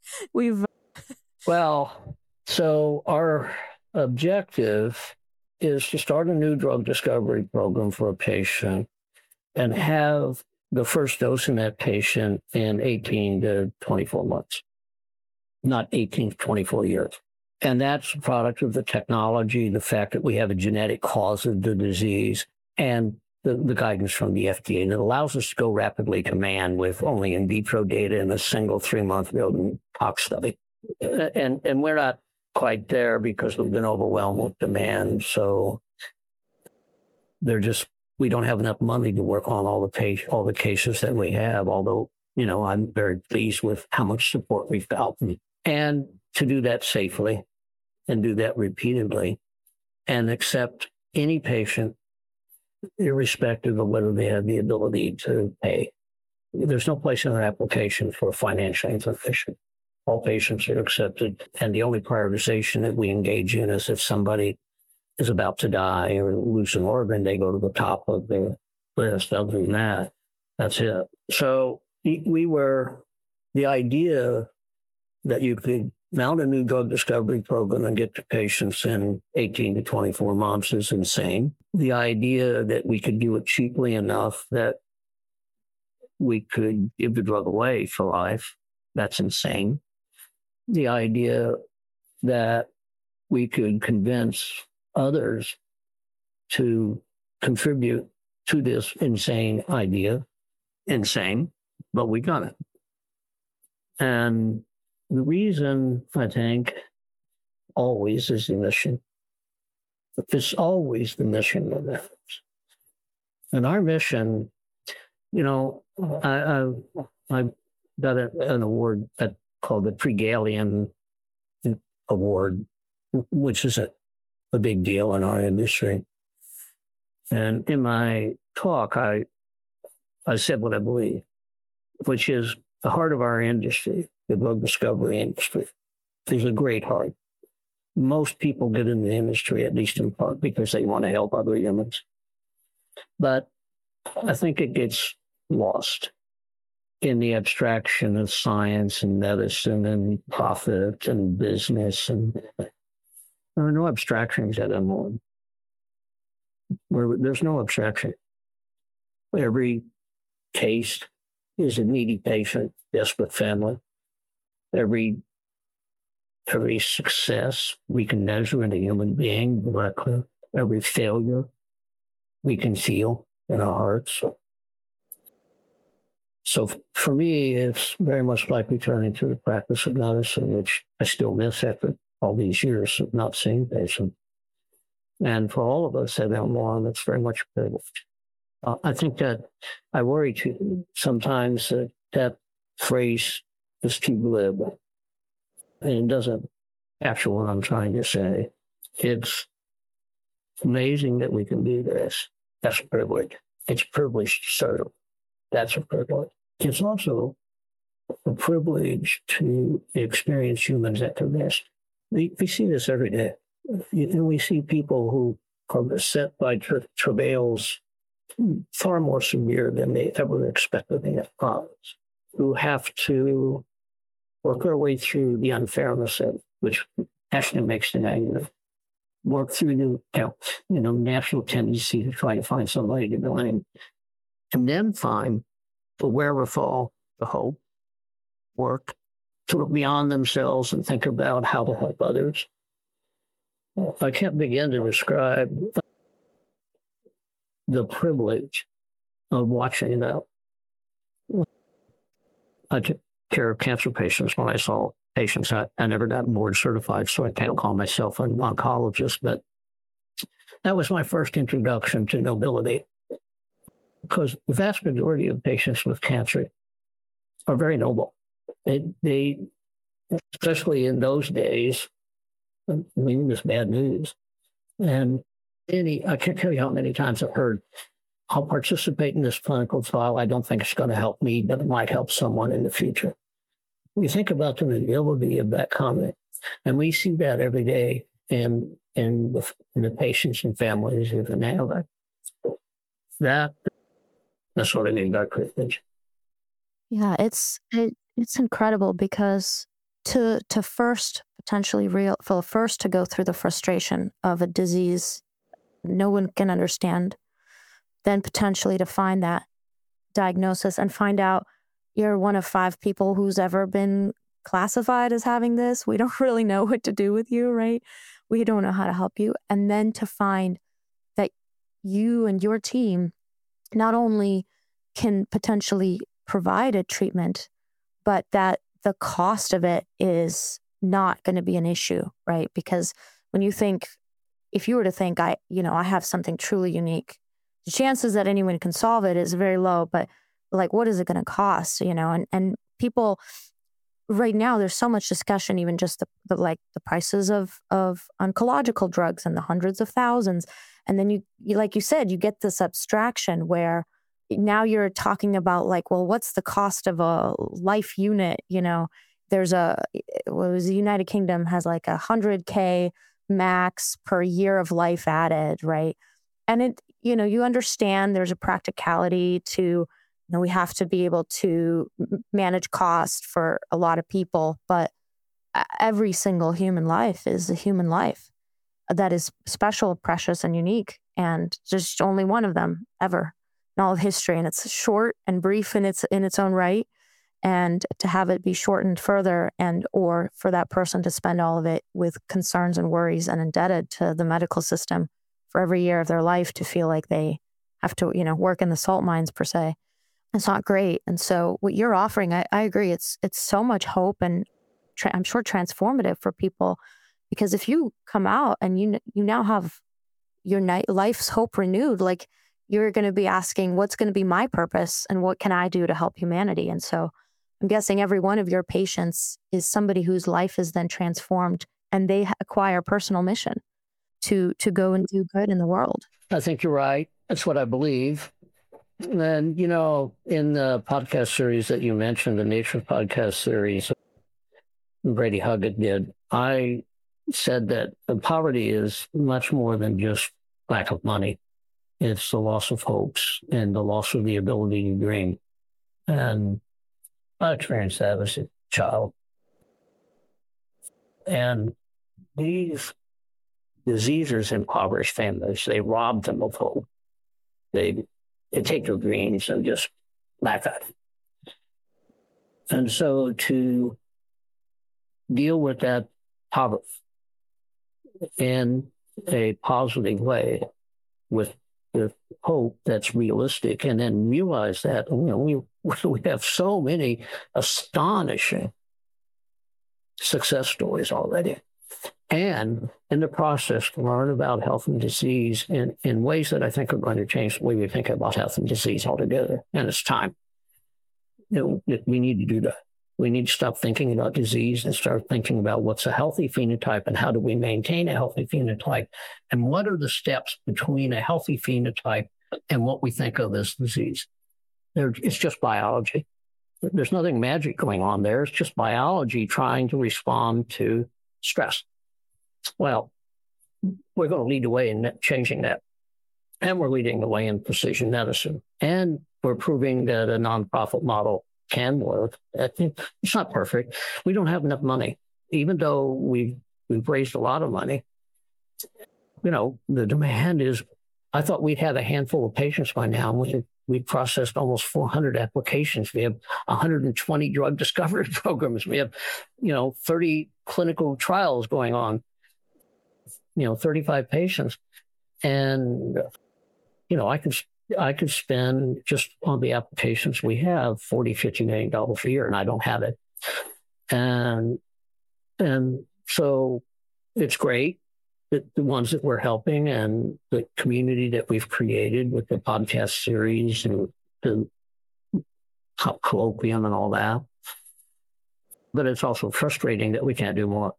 Well, so our objective is to start a new drug discovery program for a patient and have the first dose in that patient in 18 to 24 months, not 18 to 24 years. And that's a product of the technology, the fact that we have a genetic cause of the disease, and the guidance from the FDA that allows us to go rapidly to man with only in vitro data in a single 3-month rodent tox study. And we're not quite there because we've been overwhelmed with demand. So we don't have enough money to work on all the cases that we have, although, you know, I'm very pleased with how much support we've gotten. And to do that safely and do that repeatedly and accept any patient, irrespective of whether they have the ability to pay. There's no place in our application for financial insufficient. All patients are accepted, and the only prioritization that we engage in is if somebody is about to die or lose an organ, they go to the top of the list. Other than that, that's it. So the idea that you could mount a new drug discovery program and get to patients in 18 to 24 months is insane. The idea that we could do it cheaply enough that we could give the drug away for life, that's insane. The idea that we could convince others to contribute to this insane idea, insane, but we've done it. And the reason, I think, always is the mission. It's always the mission that matters. And our mission, you know, I got an award called the Pre-Gallian Award, which is a big deal in our industry. And in my talk, I said what I believe, which is the heart of our industry, the drug discovery industry, is a great heart. Most people get in the industry, at least in part, because they want to help other humans. But I think it gets lost in the abstraction of science and medicine and profit and business. And there are no abstractions at M1. where there's no abstraction. Every case is a needy patient, desperate family. Every success we can measure in a human being directly. Every failure we can feel in our hearts. So for me, it's very much like returning to the practice of medicine, which I still miss after all these years of not seeing patients. And for all of us at M1, it's very much privileged. I think that I worry too sometimes that phrase is too glib, and it doesn't capture what I'm trying to say. It's amazing that we can do this. That's a privilege. It's privileged to serve. That's a privilege. It's also a privilege to experience humans at their best. We see this every day. And we see people who are beset by travails far more severe than they ever expected in their lives, who have to work their way through the unfairness of which actually makes the negative, work through the natural tendency to try to find somebody to blame, and then find the wherewithal, the hope, work to look beyond themselves and think about how to help others. I can't begin to describe the privilege of watching that. I took care of cancer patients when I saw patients. I never got board certified, so I can't call myself an oncologist, but that was my first introduction to nobility, because the vast majority of patients with cancer are very noble. They especially in those days, I mean, this bad news. And I can't tell you how many times I've heard, I'll participate in this clinical trial. I don't think it's going to help me, but it might help someone in the future. We think about the nobility of that comment, and we see that every day in the patients and families who can have it. That's what I mean by privilege. Yeah, it's incredible, because to first potentially to go through the frustration of a disease no one can understand, then potentially to find that diagnosis and find out you're one of 5 people who's ever been classified as having this. We don't really know what to do with you, right? We don't know how to help you. And then to find that you and your team not only can potentially provide a treatment, but that the cost of it is not going to be an issue, right? Because when you think, if you were to think, I have something truly unique, the chances that anyone can solve it is very low, but like, what is it going to cost? And people right now, there's so much discussion, even just the prices of oncological drugs in the hundreds of thousands. And then you, like you said, you get this abstraction where now you're talking about like, well, what's the cost of a life unit? There's the United Kingdom has like $100K max per year of life added, right? And you understand there's a practicality to, we have to be able to manage cost for a lot of people, but every single human life is a human life that is special, precious, and unique, and just only one of them ever in all of history. And it's short and brief in its own right. And to have it be shortened further, or for that person to spend all of it with concerns and worries and indebted to the medical system for every year of their life to feel like they have to, work in the salt mines per se, it's not great. And so what you're offering, I agree, it's so much hope, and I'm sure transformative for people, because if you come out and you now have your life's hope renewed, like you're going to be asking, what's going to be my purpose and what can I do to help humanity? And so I'm guessing every one of your patients is somebody whose life is then transformed, and they acquire personal mission to go and do good in the world. I think you're right. That's what I believe. And, in the podcast series that you mentioned, the Nature podcast series, Brady Huggett did, I said that poverty is much more than just lack of money. It's the loss of hopes and the loss of the ability to dream. And I experienced that as a child. And these diseases impoverish families. They rob them of hope. They take their dreams and just laugh at it. And so to deal with that poverty in a positive way with hope that's realistic, and then realize that we have so many astonishing success stories already. And in the process, learn about health and disease in ways that I think are going to change the way we think about health and disease altogether. And it's time. We need to do that. We need to stop thinking about disease and start thinking about what's a healthy phenotype and how do we maintain a healthy phenotype, and what are the steps between a healthy phenotype and what we think of as disease. It's just biology. There's nothing magic going on there. It's just biology trying to respond to stress. Well, we're going to lead the way in changing that. And we're leading the way in precision medicine. And we're proving that a nonprofit model can work. It's not perfect. We don't have enough money. Even though we've raised a lot of money, the demand is, I thought we'd have a handful of patients by now. We've processed almost 400 applications. We have 120 drug discovery programs. We have, 30 clinical trials going on, 35 patients. And, I could spend just on the applications we have $40-50 million a year, and I don't have it. And so it's great that the ones that we're helping and the community that we've created with the podcast series and the colloquium and all that. But it's also frustrating that we can't do more.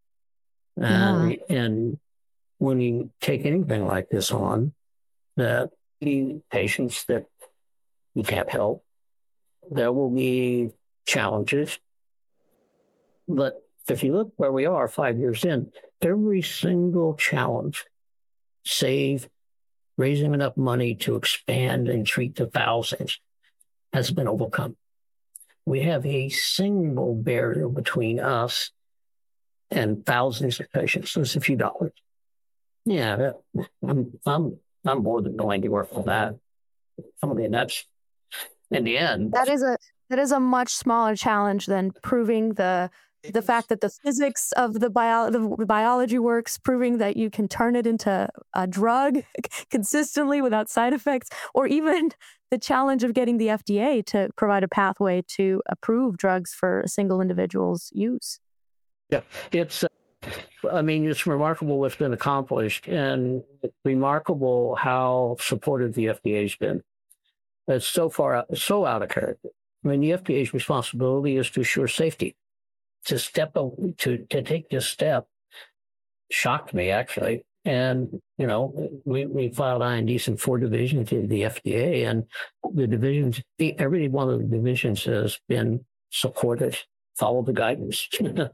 And when you take anything like this on, that the patients that you can't help, there will be challenges. But if you look where we are 5 years in, every single challenge, save raising enough money to expand and treat the thousands, has been overcome. We have a single barrier between us and thousands of patients. It's a few dollars. Yeah, I'm more than willing to work for that. I mean, that's in the end. That is a much smaller challenge than proving the fact that the physics of the biology works, proving that you can turn it into a drug consistently without side effects, or even the challenge of getting the FDA to provide a pathway to approve drugs for a single individual's use. Yeah, it's remarkable what's been accomplished, and it's remarkable how supportive the FDA's been. It's so out of character. I mean, the FDA's responsibility is to assure safety. To take this step shocked me, actually. And, we filed INDs in 4 divisions of the FDA, and the divisions, every one of the divisions has been supportive, follow the guidance.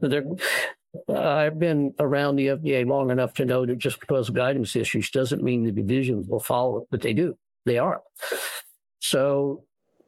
I've been around the FDA long enough to know that just because of guidance issues doesn't mean the divisions will follow it, but they do. They are. So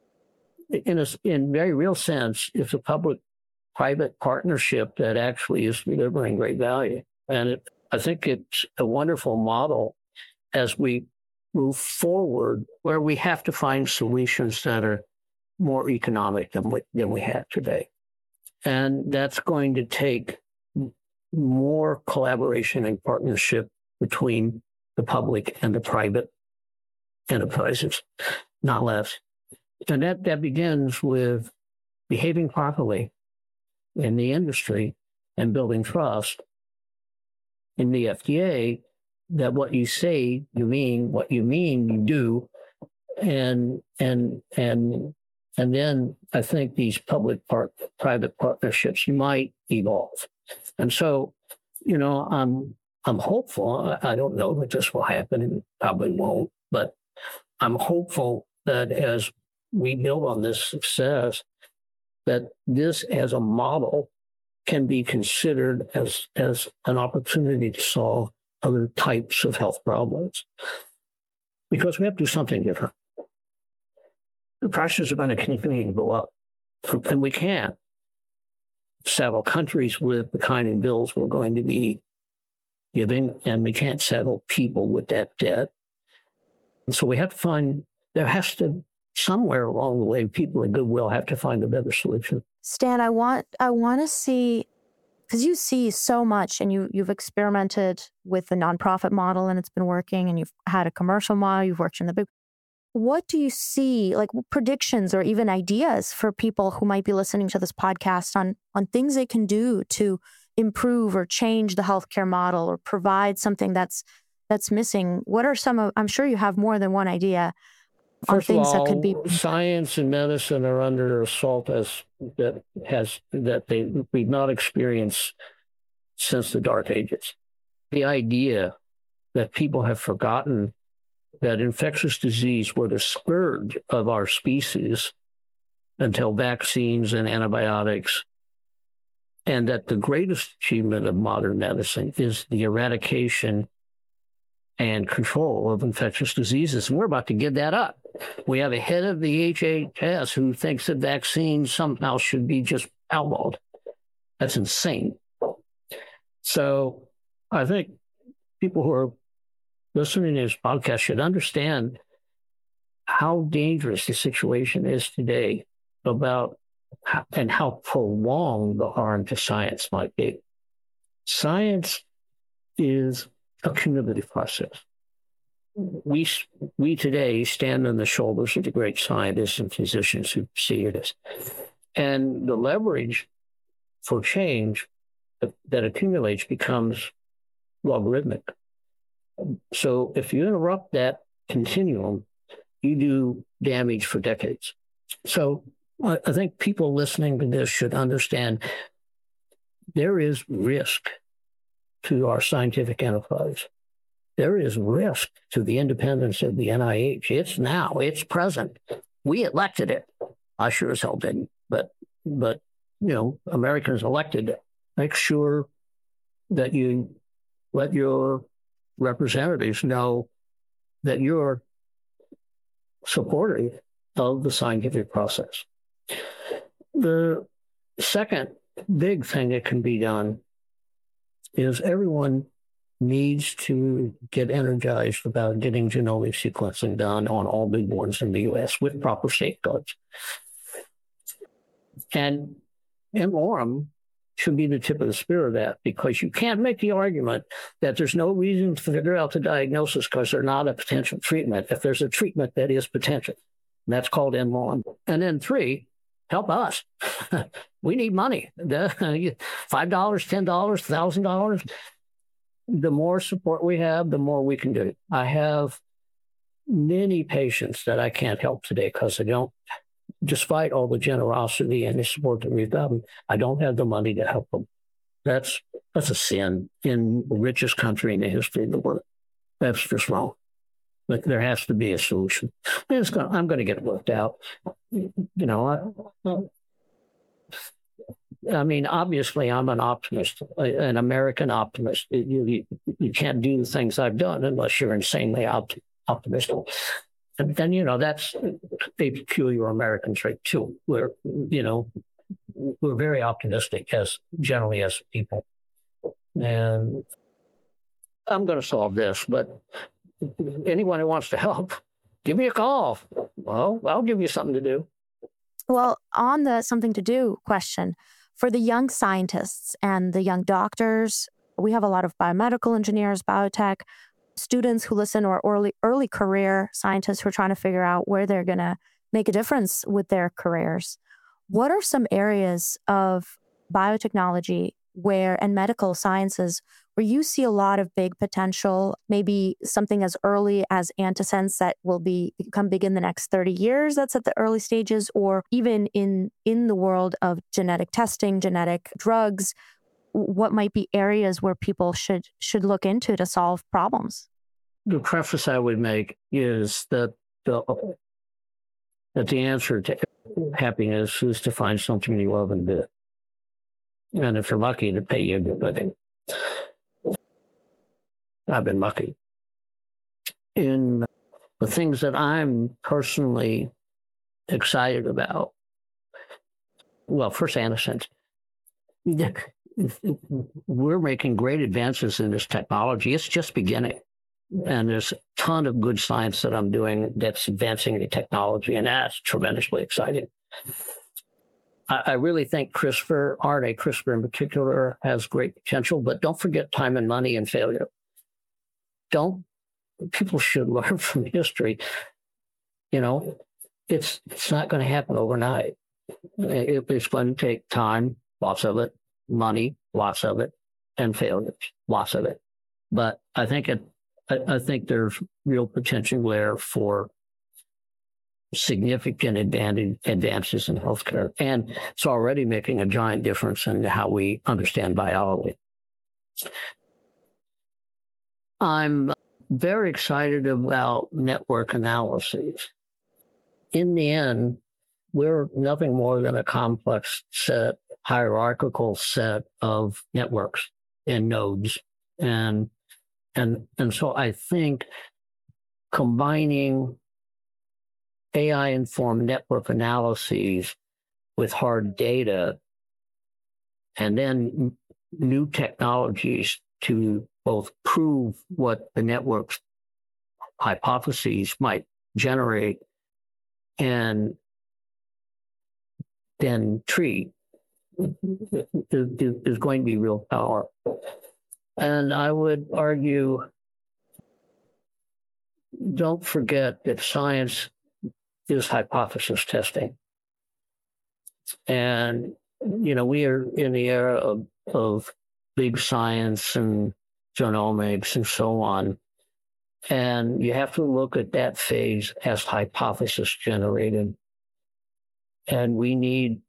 in very real sense, it's a public-private partnership that actually is delivering great value. And I think it's a wonderful model as we move forward, where we have to find solutions that are more economic than we have today. And that's going to take more collaboration and partnership between the public and the private enterprises, not less. And that begins with behaving properly in the industry and building trust in the FDA, that what you say, you mean, what you mean, you do. And then I think these public-private partnerships might evolve. And so, I'm hopeful. I don't know that this will happen, and probably won't, but I'm hopeful that as we build on this success, that this as a model can be considered as an opportunity to solve other types of health problems. Because we have to do something different. The prices are going to continue to go up, and we can't. Several countries with the kind of bills we're going to be giving, and we can't settle people with that debt. And so we have to find, there has to, somewhere along the way, people of goodwill have to find a better solution. Stan, I want to see, because you see so much, and you've experimented with the nonprofit model and it's been working, and you've had a commercial model, you've worked in the big. What do you see, like predictions or even ideas for people who might be listening to this podcast on things they can do to improve or change the healthcare model or provide something that's missing? What are some of, I'm sure you have more than one idea on First things of all, that could be. Science and medicine are under assault we've not experienced since the Dark Ages. The idea that people have forgotten that infectious disease were the scourge of our species until vaccines and antibiotics, and that the greatest achievement of modern medicine is the eradication and control of infectious diseases. And we're about to give that up. We have a head of the HHS who thinks that vaccines somehow should be just outlawed. That's insane. So I think people who are listening to this podcast should understand how dangerous the situation is today about and how prolonged the harm to science might be. Science is a cumulative process. We today stand on the shoulders of the great scientists and physicians who preceded us. And the leverage for change that accumulates becomes logarithmic. So if you interrupt that continuum, you do damage for decades. So I think people listening to this should understand there is risk to our scientific enterprise. There is risk to the independence of the NIH. It's now, it's present. We elected it. I sure as hell didn't, but Americans elected it. Make sure that you let your representatives know that you're supportive of the scientific process. The second big thing that can be done is everyone needs to get energized about getting genomic sequencing done on all newborns in the U.S. with proper safeguards. And MRM should be the tip of the spear of that, because you can't make the argument that there's no reason to figure out the diagnosis because there's not a potential treatment if there's a treatment that is potential. And that's called MRM. And then 3, help us. We need money. $5, $10, $1,000. The more support we have, the more we can do. I have many patients that I can't help today because I don't, despite all the generosity and the support that we've done, I don't have the money to help them. That's a sin in the richest country in the history of the world. That's just wrong. But there has to be a solution. I'm going to get it worked out. I mean, obviously, I'm an optimist, an American optimist. You can't do the things I've done unless you're insanely optimistic. And then, that's a peculiar American trait, too. We're very optimistic generally as people. And I'm going to solve this, but anyone who wants to help, give me a call. Well, I'll give you something to do. Well, on the something to do question, for the young scientists and the young doctors, we have a lot of biomedical engineers, biotech, students who listen, or early career scientists who are trying to figure out where they're going to make a difference with their careers. What are some areas of biotechnology and medical sciences where you see a lot of big potential, maybe something as early as antisense that will become big in the next 30 years, that's at the early stages, or even in the world of genetic testing, genetic drugs? What might be areas where people should look into to solve problems? The preface I would make is that the answer to happiness is to find something you love and do. And if you're lucky, to pay you a good living. I've been lucky. In the things that I'm personally excited about, well, first, antisense. we're making great advances in this technology. It's just beginning. And there's a ton of good science that I'm doing that's advancing the technology, and that's tremendously exciting. I really think CRISPR, RNA CRISPR in particular, has great potential, but don't forget time and money and failure. People should learn from history. It's not going to happen overnight. It's going to take time, lots of it, money, lots of it, and failures, lots of it. But I think there's real potential there for significant advances in healthcare, and it's already making a giant difference in how we understand biology. I'm very excited about network analyses. In the end, we're nothing more than a complex hierarchical set of networks and nodes. And so I think combining AI-informed network analyses with hard data and then new technologies to both prove what the network's hypotheses might generate and then treat is going to be real power. And I would argue, don't forget that science is hypothesis testing. And, we are in the era of big science and genomics and so on. And you have to look at that phase as hypothesis generated. And we need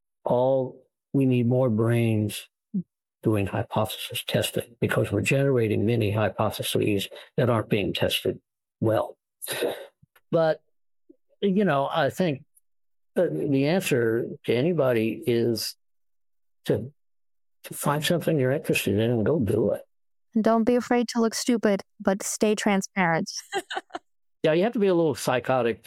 more brains doing hypothesis testing, because we're generating many hypotheses that aren't being tested well. But, I think the answer to anybody is to find something you're interested in and go do it. And don't be afraid to look stupid, but stay transparent. Yeah, you have to be a little psychotic.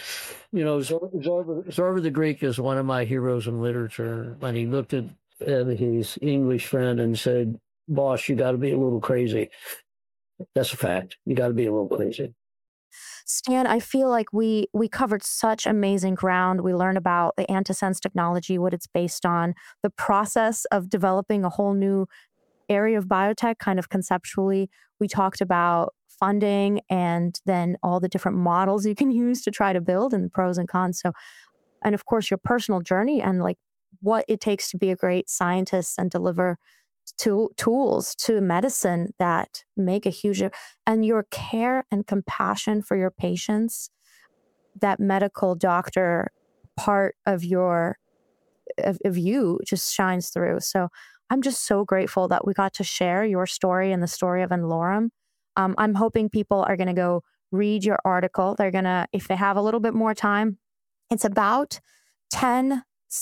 Zorba the Greek is one of my heroes in literature. And he looked at his English friend and said, "Boss, you got to be a little crazy." That's a fact. You got to be a little crazy. Stan, I feel like we covered such amazing ground. We learned about the antisense technology, what it's based on, the process of developing a whole new area of biotech, kind of conceptually. We talked about funding and then all the different models you can use to try to build and the pros and cons. So, and of course, your personal journey and like what it takes to be a great scientist and deliver tools to medicine that make a huge, and your care and compassion for your patients, that medical doctor part of you just shines through. So I'm just so grateful that we got to share your story and the story of nLorem. I'm hoping people are going to go read your article. They're going to, if they have a little bit more time, it's about 10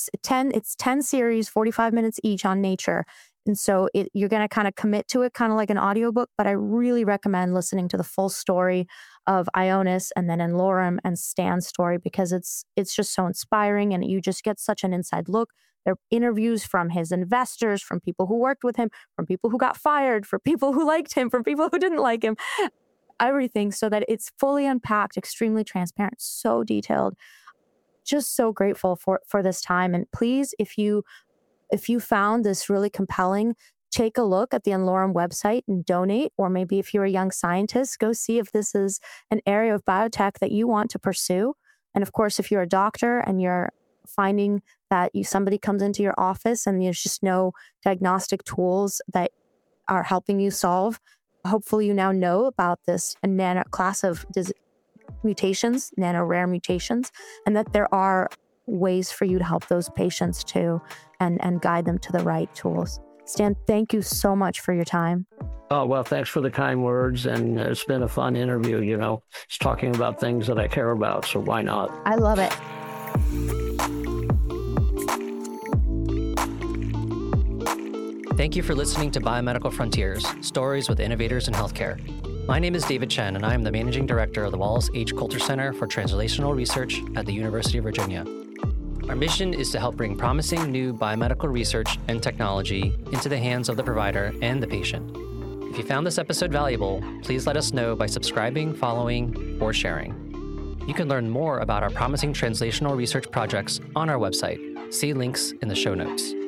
series, 45 minutes each on Nature. And so you're going to kind of commit to it, kind of like an audiobook, but I really recommend listening to the full story of Ionis and then nLorem and Stan's story, because it's just so inspiring and you just get such an inside look. There are interviews from his investors, from people who worked with him, from people who got fired, from people who liked him, from people who didn't like him, everything, so that it's fully unpacked, extremely transparent, so detailed. Just so grateful for this time. And please, if you found this really compelling, take a look at the nLorem website and donate. Or maybe if you're a young scientist, go see if this is an area of biotech that you want to pursue. And of course, if you're a doctor and you're finding that somebody comes into your office and there's just no diagnostic tools that are helping you solve, hopefully you now know about this nano class of mutations, nano rare mutations, and that there are ways for you to help those patients too and guide them to the right tools. Stan, thank you so much for your time. Oh, well, thanks for the kind words. And it's been a fun interview, It's talking about things that I care about. So why not? I love it. Thank you for listening to Biomedical Frontiers, Stories with Innovators in Healthcare. My name is David Chen, and I am the Managing Director of the Wallace H. Coulter Center for Translational Research at the University of Virginia. Our mission is to help bring promising new biomedical research and technology into the hands of the provider and the patient. If you found this episode valuable, please let us know by subscribing, following, or sharing. You can learn more about our promising translational research projects on our website. See links in the show notes.